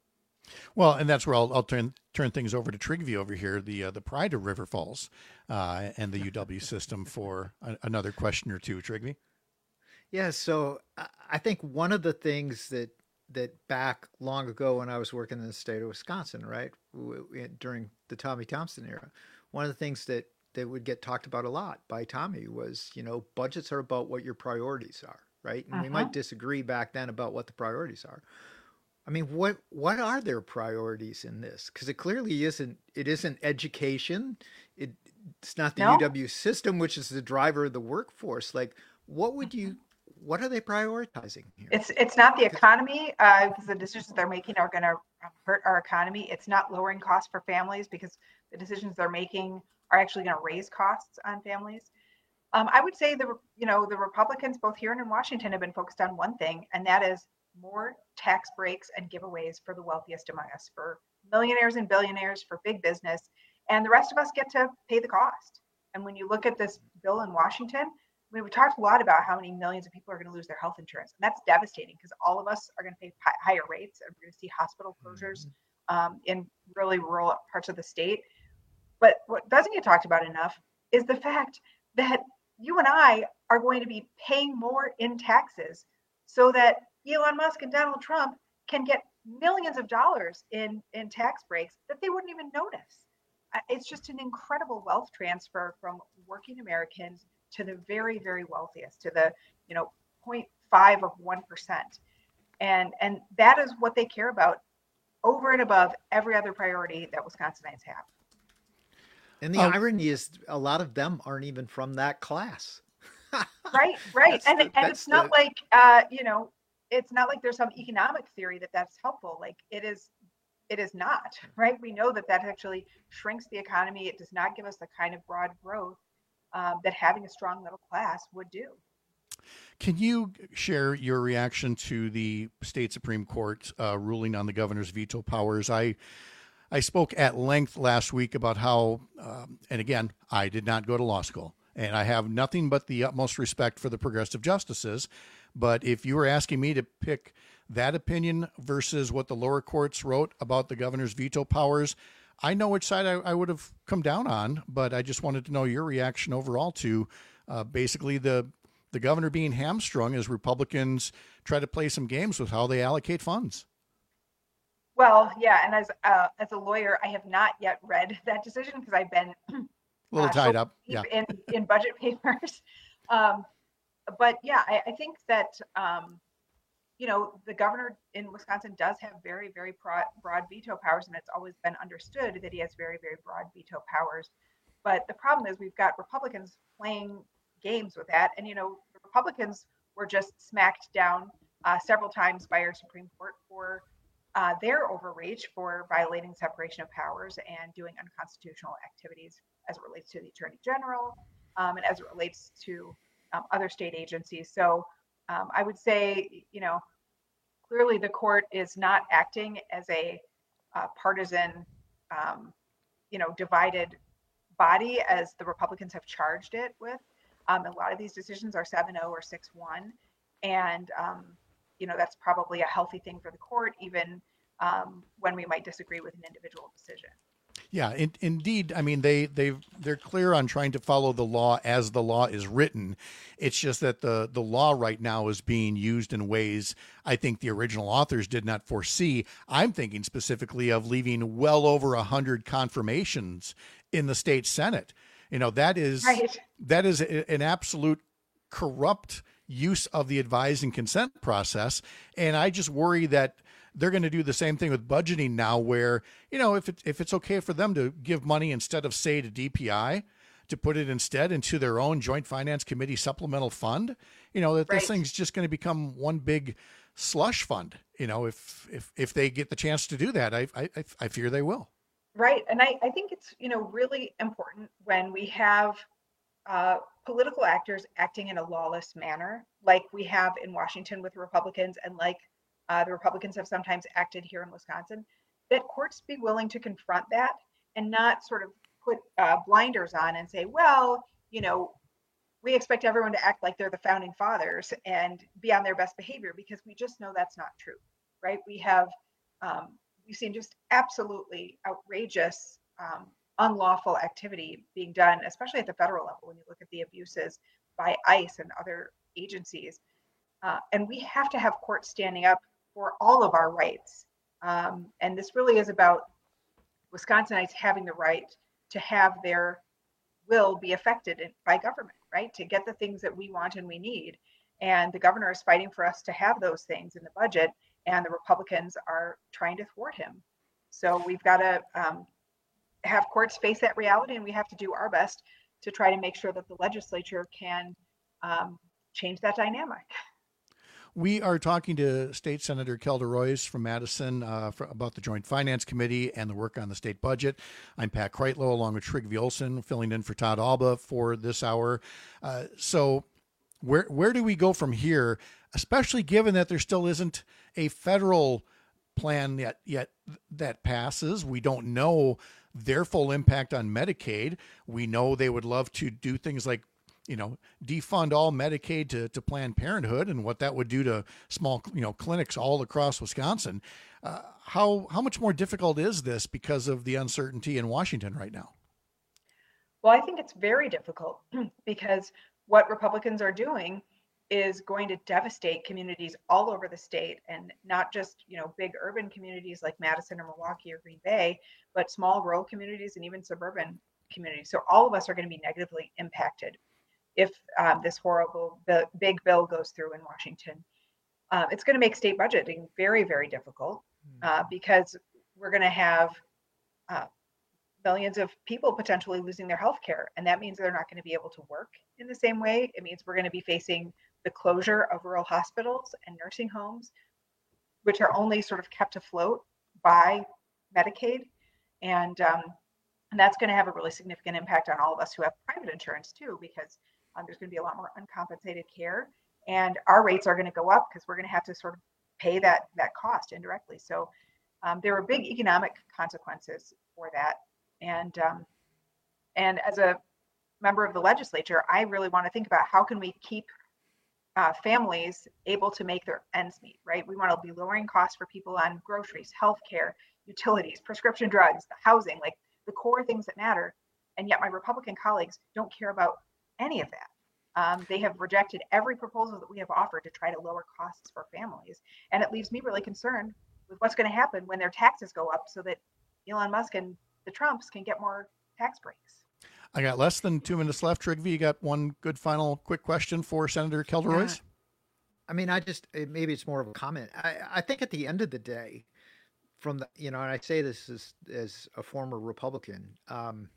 Well, and that's where I'll, I'll turn turn things over to Trigvi over here, the uh, the pride of River Falls uh, and the U W system for a, another question or two. Trigvi. Yeah, so I think one of the things that that back long ago when I was working in the state of Wisconsin, right, during the Tommy Thompson era, one of the things that that would get talked about a lot by Tommy was, you know, budgets are about what your priorities are, right? And uh-huh. we might disagree back then about what the priorities are. I mean, what what are their priorities in this? Because it clearly isn't. It isn't education. It, it's not the no. U W system, which is the driver of the workforce. Like, what would you? What are they prioritizing here? It's it's not the economy, uh, because the decisions they're making are going to hurt our economy. It's not lowering costs for families, because the decisions they're making are actually going to raise costs on families. Um, I would say the you know the Republicans, both here and in Washington, have been focused on one thing, and that is more tax breaks and giveaways for the wealthiest among us, for millionaires and billionaires, for big business, and the rest of us get to pay the cost. And when you look at this bill in Washington, we we talked a lot about how many millions of people are going to lose their health insurance, and that's devastating because all of us are going to pay p- higher rates, and we're going to see hospital closures um, in really rural parts of the state. But what doesn't get talked about enough is the fact that you and I are going to be paying more in taxes so that Elon Musk and Donald Trump can get millions of dollars in, in tax breaks that they wouldn't even notice. It's just an incredible wealth transfer from working Americans to the very, very wealthiest, to the, you know, zero point five of one percent. And, and that is what they care about over and above every other priority that Wisconsinites have. And the um, irony is a lot of them aren't even from that class. Right, right. And, the, and it's not the... like, uh, you know, it's not like there's some economic theory that that's helpful. Like it is, it is not, right? We know that that actually shrinks the economy. It does not give us the kind of broad growth um, that having a strong middle class would do. Can you share your reaction to the state Supreme Court uh, ruling on the governor's veto powers? I I spoke at length last week about how, um, and again, I did not go to law school, and I have nothing but the utmost respect for the progressive justices. But if you were asking me to pick that opinion versus what the lower courts wrote about the governor's veto powers, I know which side I, I would have come down on, but I just wanted to know your reaction overall to uh, basically the the governor being hamstrung as Republicans try to play some games with how they allocate funds. Well, yeah, and as uh, as a lawyer, I have not yet read that decision because I've been a little uh, tied so up, yeah, in in budget papers. Um, But yeah, I, I think that, um, you know, the governor in Wisconsin does have very, very broad, broad veto powers, and it's always been understood that he has very, very broad veto powers. But the problem is we've got Republicans playing games with that. And, you know, the Republicans were just smacked down uh, several times by our Supreme Court for uh, their overreach, for violating separation of powers and doing unconstitutional activities as it relates to the Attorney General um, and as it relates to Um, other state agencies. So um, I would say, you know, clearly the court is not acting as a uh, partisan, um, you know, divided body as the Republicans have charged it with. Um, a lot of these decisions are seven oh or six one. And, um, you know, that's probably a healthy thing for the court, even um, when we might disagree with an individual decision. Yeah, in, indeed. I mean, they they they're clear on trying to follow the law as the law is written. It's just that the the law right now is being used in ways I think the original authors did not foresee. I'm thinking specifically of leaving well over a hundred confirmations in the state Senate. You know, that is right. that is a, an absolute corrupt use of the advise and consent process, and I just worry that they're going to do the same thing with budgeting now, where, you know, if it, if it's okay for them to give money instead of, say, to D P I, to put it instead into their own Joint Finance Committee supplemental fund, you know, that right. this thing's just going to become one big slush fund. You know, if if if they get the chance to do that, I I, I fear they will. Right. And I, I think it's, you know, really important when we have uh, political actors acting in a lawless manner, like we have in Washington with Republicans, and like Uh, the Republicans have sometimes acted here in Wisconsin, that courts be willing to confront that and not sort of put uh, blinders on and say, well, you know, we expect everyone to act like they're the founding fathers and be on their best behavior, because we just know that's not true, right? We have um, we've seen just absolutely outrageous, um, unlawful activity being done, especially at the federal level, when you look at the abuses by ICE and other agencies. Uh, and we have to have courts standing up for all of our rights. Um, and this really is about Wisconsinites having the right to have their will be affected by government, right? To get the things that we want and we need. And the governor is fighting for us to have those things in the budget, and the Republicans are trying to thwart him. So we've got to um, have courts face that reality, and we have to do our best to try to make sure that the legislature can um, change that dynamic. We are talking to State Senator Kelda Roys from Madison uh, for, about the Joint Finance Committee and the work on the state budget. I'm Pat Kreitlow, along with Trygve Olsen, filling in for Todd Alba for this hour. Uh, so where where do we go from here, especially given that there still isn't a federal plan yet, yet that passes? We don't know their full impact on Medicaid. We know they would love to do things like, you know, defund all Medicaid to, to Planned Parenthood, and what that would do to small, you know, clinics all across Wisconsin. Uh, how how much more difficult is this because of the uncertainty in Washington right now? Well, I think it's very difficult because what Republicans are doing is going to devastate communities all over the state, and not just, you know, big urban communities like Madison or Milwaukee or Green Bay, but small rural communities and even suburban communities. So all of us are going to be negatively impacted if um, this horrible the big bill goes through in Washington. Uh, it's going to make state budgeting very, very difficult uh, because we're going to have uh, millions of people potentially losing their health care. And that means they're not going to be able to work in the same way. It means we're going to be facing the closure of rural hospitals and nursing homes, which are only sort of kept afloat by Medicaid. And, um, and that's going to have a really significant impact on all of us who have private insurance too, because um, there's going to be a lot more uncompensated care, and our rates are going to go up because we're going to have to sort of pay that, that cost indirectly. So um, there are big economic consequences for that. And, um, and as a member of the legislature, I really want to think about how can we keep uh, families able to make their ends meet, right? We want to be lowering costs for people on groceries, healthcare, utilities, prescription drugs, the housing, like the core things that matter. And yet my Republican colleagues don't care about any of that. Um, they have rejected every proposal that we have offered to try to lower costs for families. And it leaves me really concerned with what's going to happen when their taxes go up so that Elon Musk and the Trumps can get more tax breaks. I got less than two minutes left. Trygve, you got one good final quick question for Senator Kelda Roys? Yeah. I mean, I just, maybe it's more of a comment. I, I think at the end of the day, from the, you know, and I say this as, as a former Republican, um,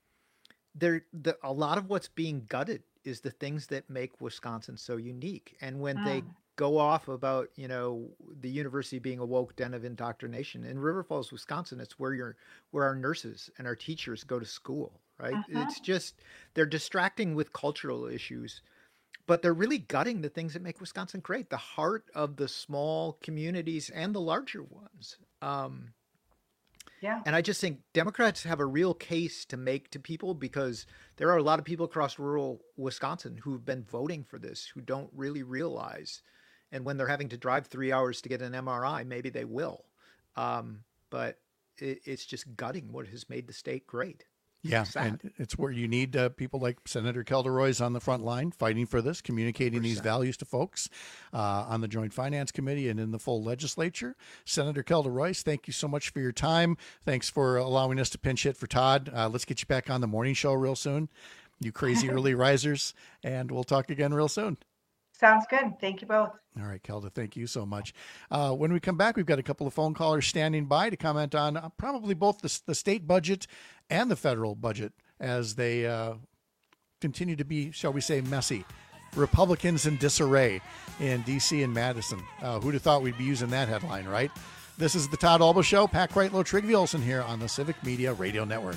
there, the, a lot of what's being gutted is the things that make Wisconsin so unique. And when mm. they go off about, you know, the university being a woke den of indoctrination, in River Falls, Wisconsin, it's where you're, where our nurses and our teachers go to school, right? Uh-huh. It's just, they're distracting with cultural issues, but they're really gutting the things that make Wisconsin great, the heart of the small communities and the larger ones. Um, Yeah. And I just think Democrats have a real case to make to people, because there are a lot of people across rural Wisconsin who've been voting for this, who don't really realize. And when they're having to drive three hours to get an M R I, maybe they will. Um, but it, it's just gutting what has made the state great. Yeah, Sad. and it's where you need uh, people like Senator Kelda Roys on the front line fighting for this, communicating these values to folks uh, on the Joint Finance Committee and in the full legislature. Senator Kelda Roys, thank you so much for your time. Thanks for allowing us to pinch hit for Todd. Uh, let's get you back on the morning show real soon, you crazy early risers, and we'll talk again real soon. Sounds good. Thank you both. All right, Kelda, thank you so much. Uh, when we come back, we've got a couple of phone callers standing by to comment on uh, probably both the, the state budget and the federal budget as they uh, continue to be, shall we say, messy. Republicans in disarray in D C and Madison. Uh, who'd have thought we'd be using that headline, right? This is the Todd Alba Show. Pat Kreitlow, Trygve Olsen here on the Civic Media Radio Network.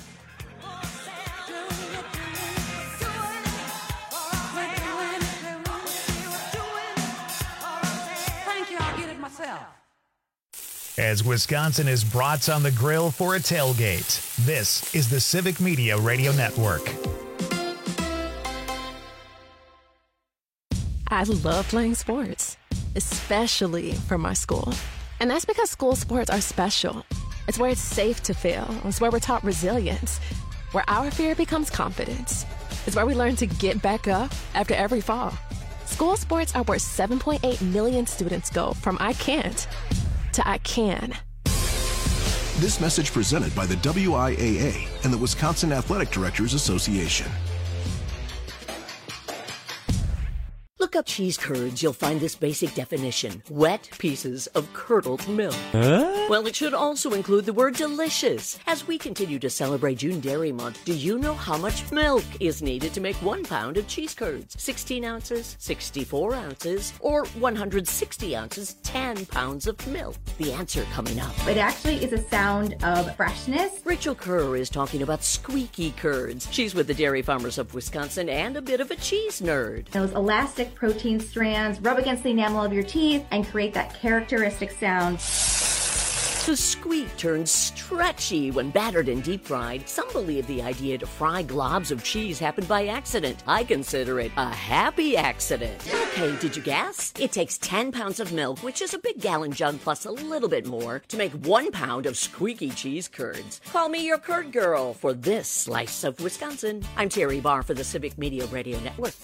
As Wisconsin is brats on the grill for a tailgate, this is the Civic Media Radio Network. I love playing sports, especially for my school. And that's because school sports are special. It's where it's safe to fail. It's where we're taught resilience, where our fear becomes confidence. It's where we learn to get back up after every fall. School sports are where seven point eight million students go from I can't to I can. This message presented by the W I A A and the Wisconsin Athletic Directors Association. Look up cheese curds, you'll find this basic definition: wet pieces of curdled milk. Huh? Well, it should also include the word delicious. As we continue to celebrate June Dairy Month, do you know how much milk is needed to make one pound of cheese curds? sixteen ounces, sixty-four ounces, or one hundred sixty ounces, ten pounds of milk? The answer coming up. It actually is a sound of freshness. Rachel Kerr is talking about squeaky curds. She's with the Dairy Farmers of Wisconsin and a bit of a cheese nerd. Those elastic protein strands rub against the enamel of your teeth and create that characteristic sound. The squeak turns stretchy when battered and deep fried. Some believe the idea to fry globs of cheese happened by accident. I consider it a happy accident. Okay, did you guess? It takes ten pounds of milk, which is a big gallon jug plus a little bit more, to make one pound of squeaky cheese curds. Call me your curd girl for this slice of Wisconsin. I'm Terry Barr for the Civic Media Radio Network.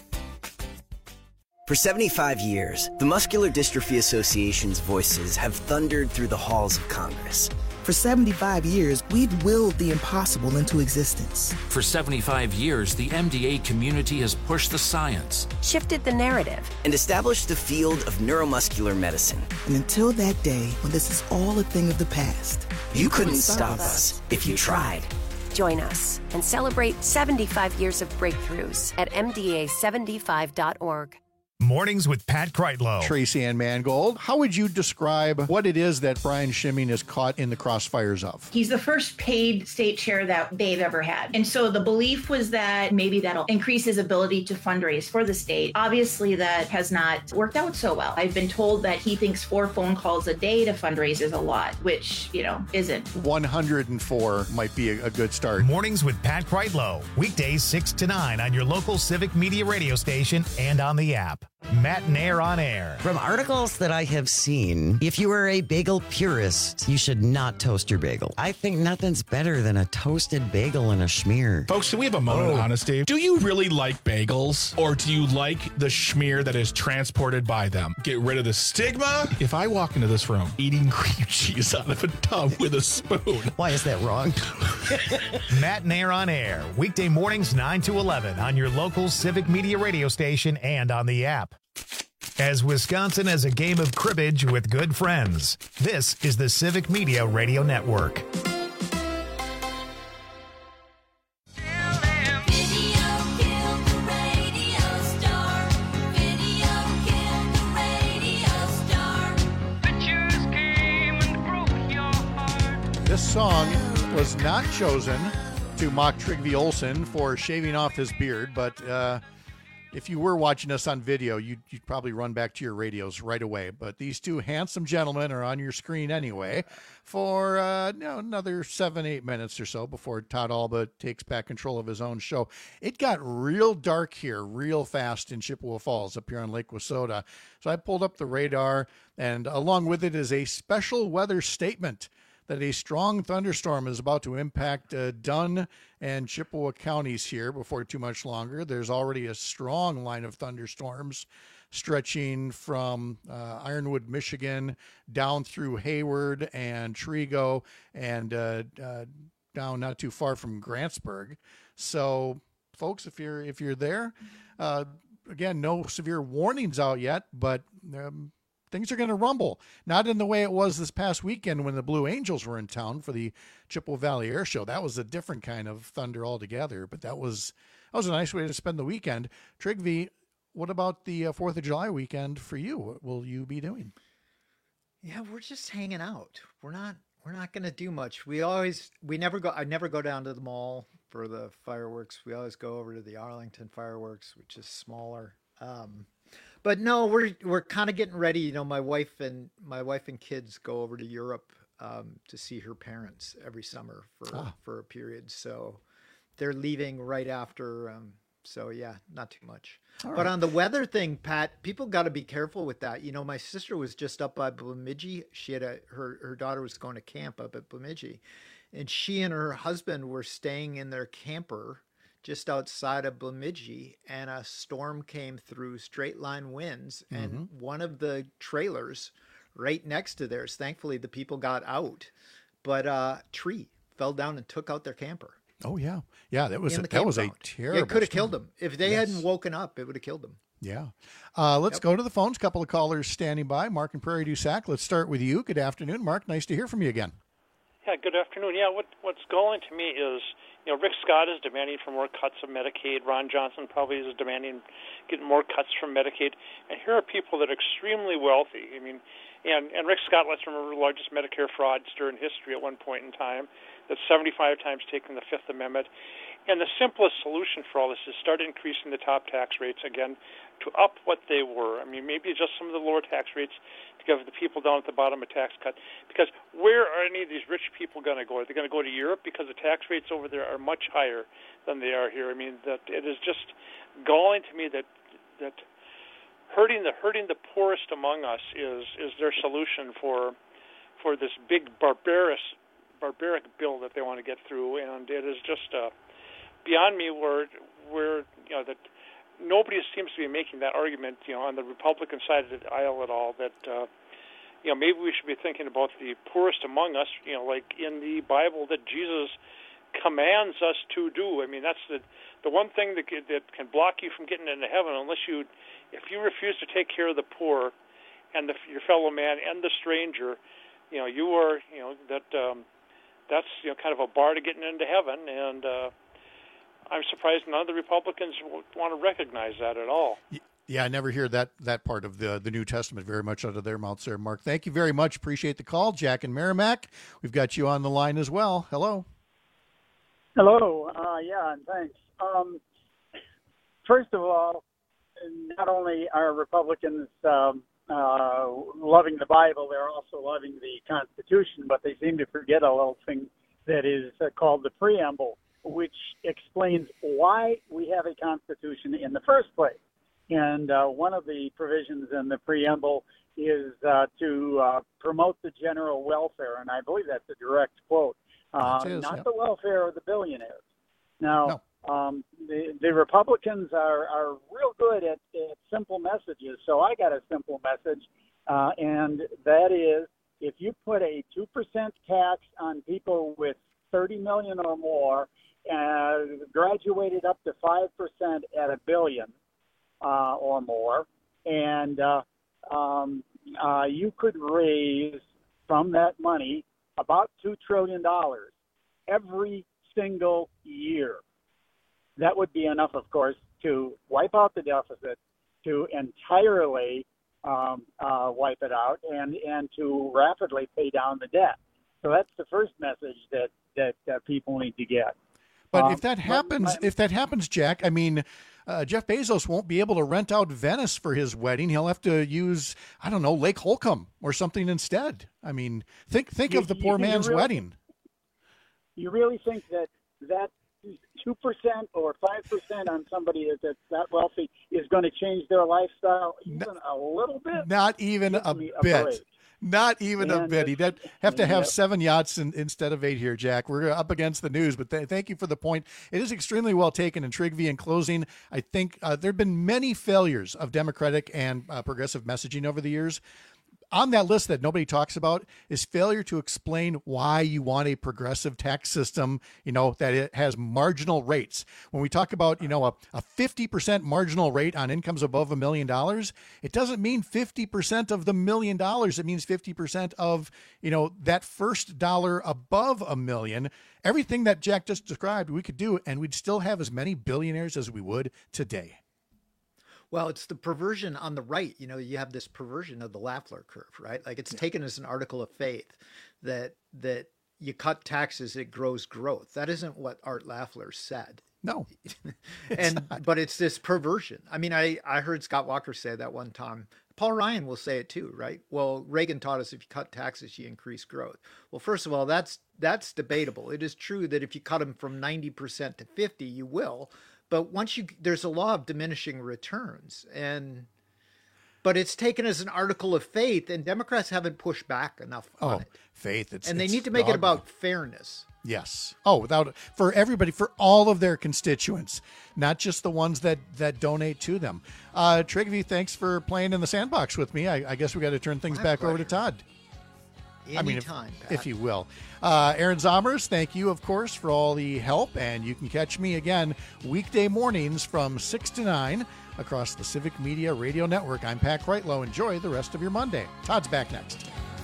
For seventy-five years, the Muscular Dystrophy Association's voices have thundered through the halls of Congress. For seventy-five years, we've willed the impossible into existence. For seventy-five years, the M D A community has pushed the science, shifted the narrative, and established the field of neuromuscular medicine. And until that day, when this is all a thing of the past, you, you couldn't, couldn't stop, stop us if you tried. Join us and celebrate seventy-five years of breakthroughs at M D A seventy-five dot org. Mornings with Pat Kreitlow. Tracy Ann Mangold. How would you describe what it is that Brian Schimming is caught in the crossfires of? He's the first paid state chair that they've ever had. And so the belief was that maybe that'll increase his ability to fundraise for the state. Obviously, that has not worked out so well. I've been told that he thinks four phone calls a day to fundraise is a lot, which, you know, isn't. one hundred four might be a, a good start. Mornings with Pat Kreitlow. Weekdays six to nine on your local Civic Media radio station and on the app. Matt and Air on Air. From articles that I have seen, if you are a bagel purist, you should not toast your bagel. I think nothing's better than a toasted bagel and a schmear. Folks, can we have a moment oh. of honesty? Do you really like bagels, or do you like the schmear that is transported by them? Get rid of the stigma. If I walk into this room eating cream cheese out of a tub with a spoon. Why is that wrong? Matt and Air on Air. Weekday mornings nine to eleven on your local Civic Media radio station and on the app. As Wisconsin has a game of cribbage with good friends, this is the Civic Media Radio Network. This song was not chosen to mock Trygve Olsen for shaving off his beard, but uh, if you were watching us on video, you'd, you'd probably run back to your radios right away. But these two handsome gentlemen are on your screen anyway for uh, you know, another seven, eight minutes or so before Todd Alba takes back control of his own show. It got real dark here real fast in Chippewa Falls up here on Lake Wissota. So I pulled up the radar, and along with it is a special weather statement that a strong thunderstorm is about to impact uh, Dunn and Chippewa counties here before too much longer. There's already a strong line of thunderstorms stretching from uh, Ironwood, Michigan, down through Hayward and Trego, and uh, uh, down not too far from Grantsburg. So, folks, if you're if you're there, uh, again, no severe warnings out yet, but um, things are going to rumble. Not in the way it was this past weekend when the Blue Angels were in town for the Chippewa Valley Air Show. That was a different kind of thunder altogether, but that was that was a nice way to spend the weekend. Trygve, what about the uh, fourth of July weekend for you? What will you be doing? Yeah, we're just hanging out. We're not we're not going to do much. We always we never go I never go down to the mall for the fireworks. We always go over to the Arlington fireworks, which is smaller. Um But no, we're we're kind of getting ready. You know, my wife and my wife and kids go over to Europe um, to see her parents every summer for Ah. for a period. So they're leaving right after um, So yeah, not too much. All But right. on the weather thing, Pat, people got to be careful with that. You know, my sister was just up by Bemidji. She had a her her daughter was going to camp up at Bemidji, and she and her husband were staying in their camper just outside of Bemidji, and a storm came through, straight line winds, and Mhm. one of the trailers right next to theirs, thankfully the people got out, but a uh, tree fell down and took out their camper. Oh yeah, yeah. That was In a, the that was a campground. terrible. It could have storm. killed them if they Yes. hadn't woken up. It would have killed them. Yeah. Uh, let's Yep. go to the phones. Couple of callers standing by. Mark and Prairie du Sac. Let's start with you. Good afternoon, Mark. Nice to hear from you again. Yeah, good afternoon. Yeah, what what's going to me is, you know, Rick Scott is demanding for more cuts of Medicaid. Ron Johnson probably is demanding getting more cuts from Medicaid. And here are people that are extremely wealthy. I mean, and, and Rick Scott, let's remember, the largest Medicare fraudster in history at one point in time, that's seventy-five times taken the Fifth Amendment. And the simplest solution for all this is start increasing the top tax rates again to up what they were. I mean, maybe just some of the lower tax rates to give the people down at the bottom a tax cut. Because where are any of these rich people going to go? Are they going to go to Europe? Because the tax rates over there are much higher than they are here. I mean, that it is just galling to me that that hurting the hurting the poorest among us is is their solution for for this big barbarous barbaric bill that they want to get through, and it is just uh, beyond me where where you know that nobody seems to be making that argument, you know, on the Republican side of the aisle at all. That uh, you know maybe we should be thinking about the poorest among us, you know, like in the Bible that Jesus commands us to do. I mean, that's the the one thing that can, that can block you from getting into heaven, unless you if you refuse to take care of the poor and the, your fellow man and the stranger. You know, you are, you know, that um, that's, you know, kind of a bar to getting into heaven, and uh, I'm surprised none of the Republicans w- want to recognize that at all. Yeah, I never hear that that part of the the New Testament very much out of their mouths there, Mark. Thank you very much. Appreciate the call. Jack and Merrimack, we've got you on the line as well. Hello. Hello. Uh, yeah, and thanks. Um, first of all, not only are Republicans um, uh, loving the Bible, they're also loving the Constitution, but they seem to forget a little thing that is uh, called the preamble, which explains why we have a Constitution in the first place. And uh, one of the provisions in the preamble is uh, to uh, promote the general welfare, and I believe that's a direct quote, uh, It is, not yeah. the welfare of the billionaires. Now, um, the, the Republicans are, are real good at, at simple messages, so I got a simple message, uh, and that is if you put a two percent tax on people with thirty million dollars or more, uh, graduated up to five percent at a billion uh, or more, and uh, um, uh, you could raise from that money about two trillion dollars every single year. That would be enough, of course, to wipe out the deficit, to entirely um, uh, wipe it out, and, and to rapidly pay down the debt. So that's the first message that, that uh, people need to get. But Um, if that but happens, my- if that happens, Jack, I mean, uh, Jeff Bezos won't be able to rent out Venice for his wedding. He'll have to use, I don't know, Lake Holcomb or something instead. I mean, think think You- of the you- poor you man's really- wedding. You really think that that two percent or five percent on somebody that, that's that wealthy is going to change their lifestyle even a little bit? Not even a me a bit. break. Not even a And bit. He'd have have to have Yep. seven yachts in, instead of eight here, Jack. We're up against the news, but th- thank you for the point. It is extremely well taken. And Trigvi, in closing, I think uh, there have been many failures of Democratic and uh, progressive messaging over the years. On that list that nobody talks about is failure to explain why you want a progressive tax system, you know, that it has marginal rates. When we talk about, you know, a, a fifty percent marginal rate on incomes above a million dollars, it doesn't mean fifty percent of the million dollars. It means fifty percent of, you know, that first dollar above a million. Everything that Jack just described, we could do, and we'd still have as many billionaires as we would today. Well, it's the perversion on the right. You know, you have this perversion of the Lafleur curve, right? Like it's taken as an article of faith that that you cut taxes, it grows growth. That isn't what Art Lafleur said. No. and not. but it's this perversion. I mean, I, I heard Scott Walker say that one time. Paul Ryan will say it too, right? Well, Reagan taught us if you cut taxes, you increase growth. Well, first of all, that's that's debatable. It is true that if you cut them from ninety percent to fifty, you will. but once you, there's a law of diminishing returns, and but it's taken as an article of faith, and Democrats haven't pushed back enough on Oh, it. faith. It's And they it's need to make it dogma. about fairness. Yes. Oh, without for everybody, for all of their constituents, not just the ones that that donate to them. Uh, Trygve, thanks for playing in the sandbox with me. I, I guess we got to turn things My back pleasure. over to Todd. Anytime, I mean, if, Pat. if you will. Uh, Aaron Zomers, thank you, of course, for all the help. And you can catch me again weekday mornings from six to nine across the Civic Media Radio Network. I'm Pat Kreitlow. Enjoy the rest of your Monday. Todd's back next.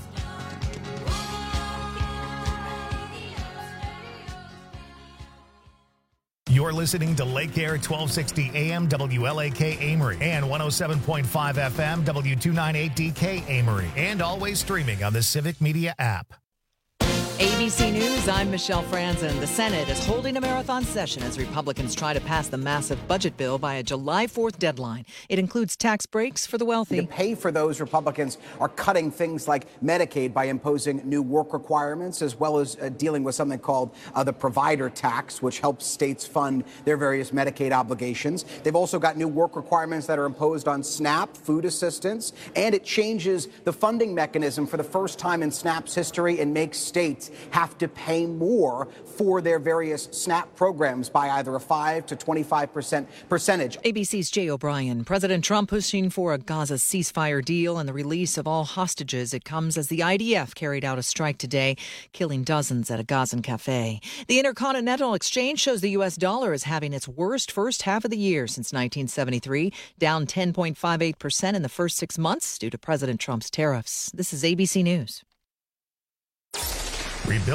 You're listening to Lake Air twelve sixty A M W L A K Amory and one oh seven point five F M W two ninety-eight D K Amory, and always streaming on the Civic Media app. A B C News, I'm Michelle Franzen. The Senate is holding a marathon session as Republicans try to pass the massive budget bill by a July fourth deadline. It includes tax breaks for the wealthy. To pay for those, Republicans are cutting things like Medicaid by imposing new work requirements, as well as uh, dealing with something called uh, the provider tax, which helps states fund their various Medicaid obligations. They've also got new work requirements that are imposed on SNAP, food assistance, and it changes the funding mechanism for the first time in SNAP's history and makes states have to pay more for their various SNAP programs by either a five to twenty-five percent percentage. A B C's Jay O'Brien. President Trump pushing for a Gaza ceasefire deal and the release of all hostages. It comes as the I D F carried out a strike today, killing dozens at a Gazan cafe. The Intercontinental Exchange shows the U S dollar is having its worst first half of the year since nineteen seventy-three, down ten point five eight percent in the first six months due to President Trump's tariffs. This is A B C News. Rebuild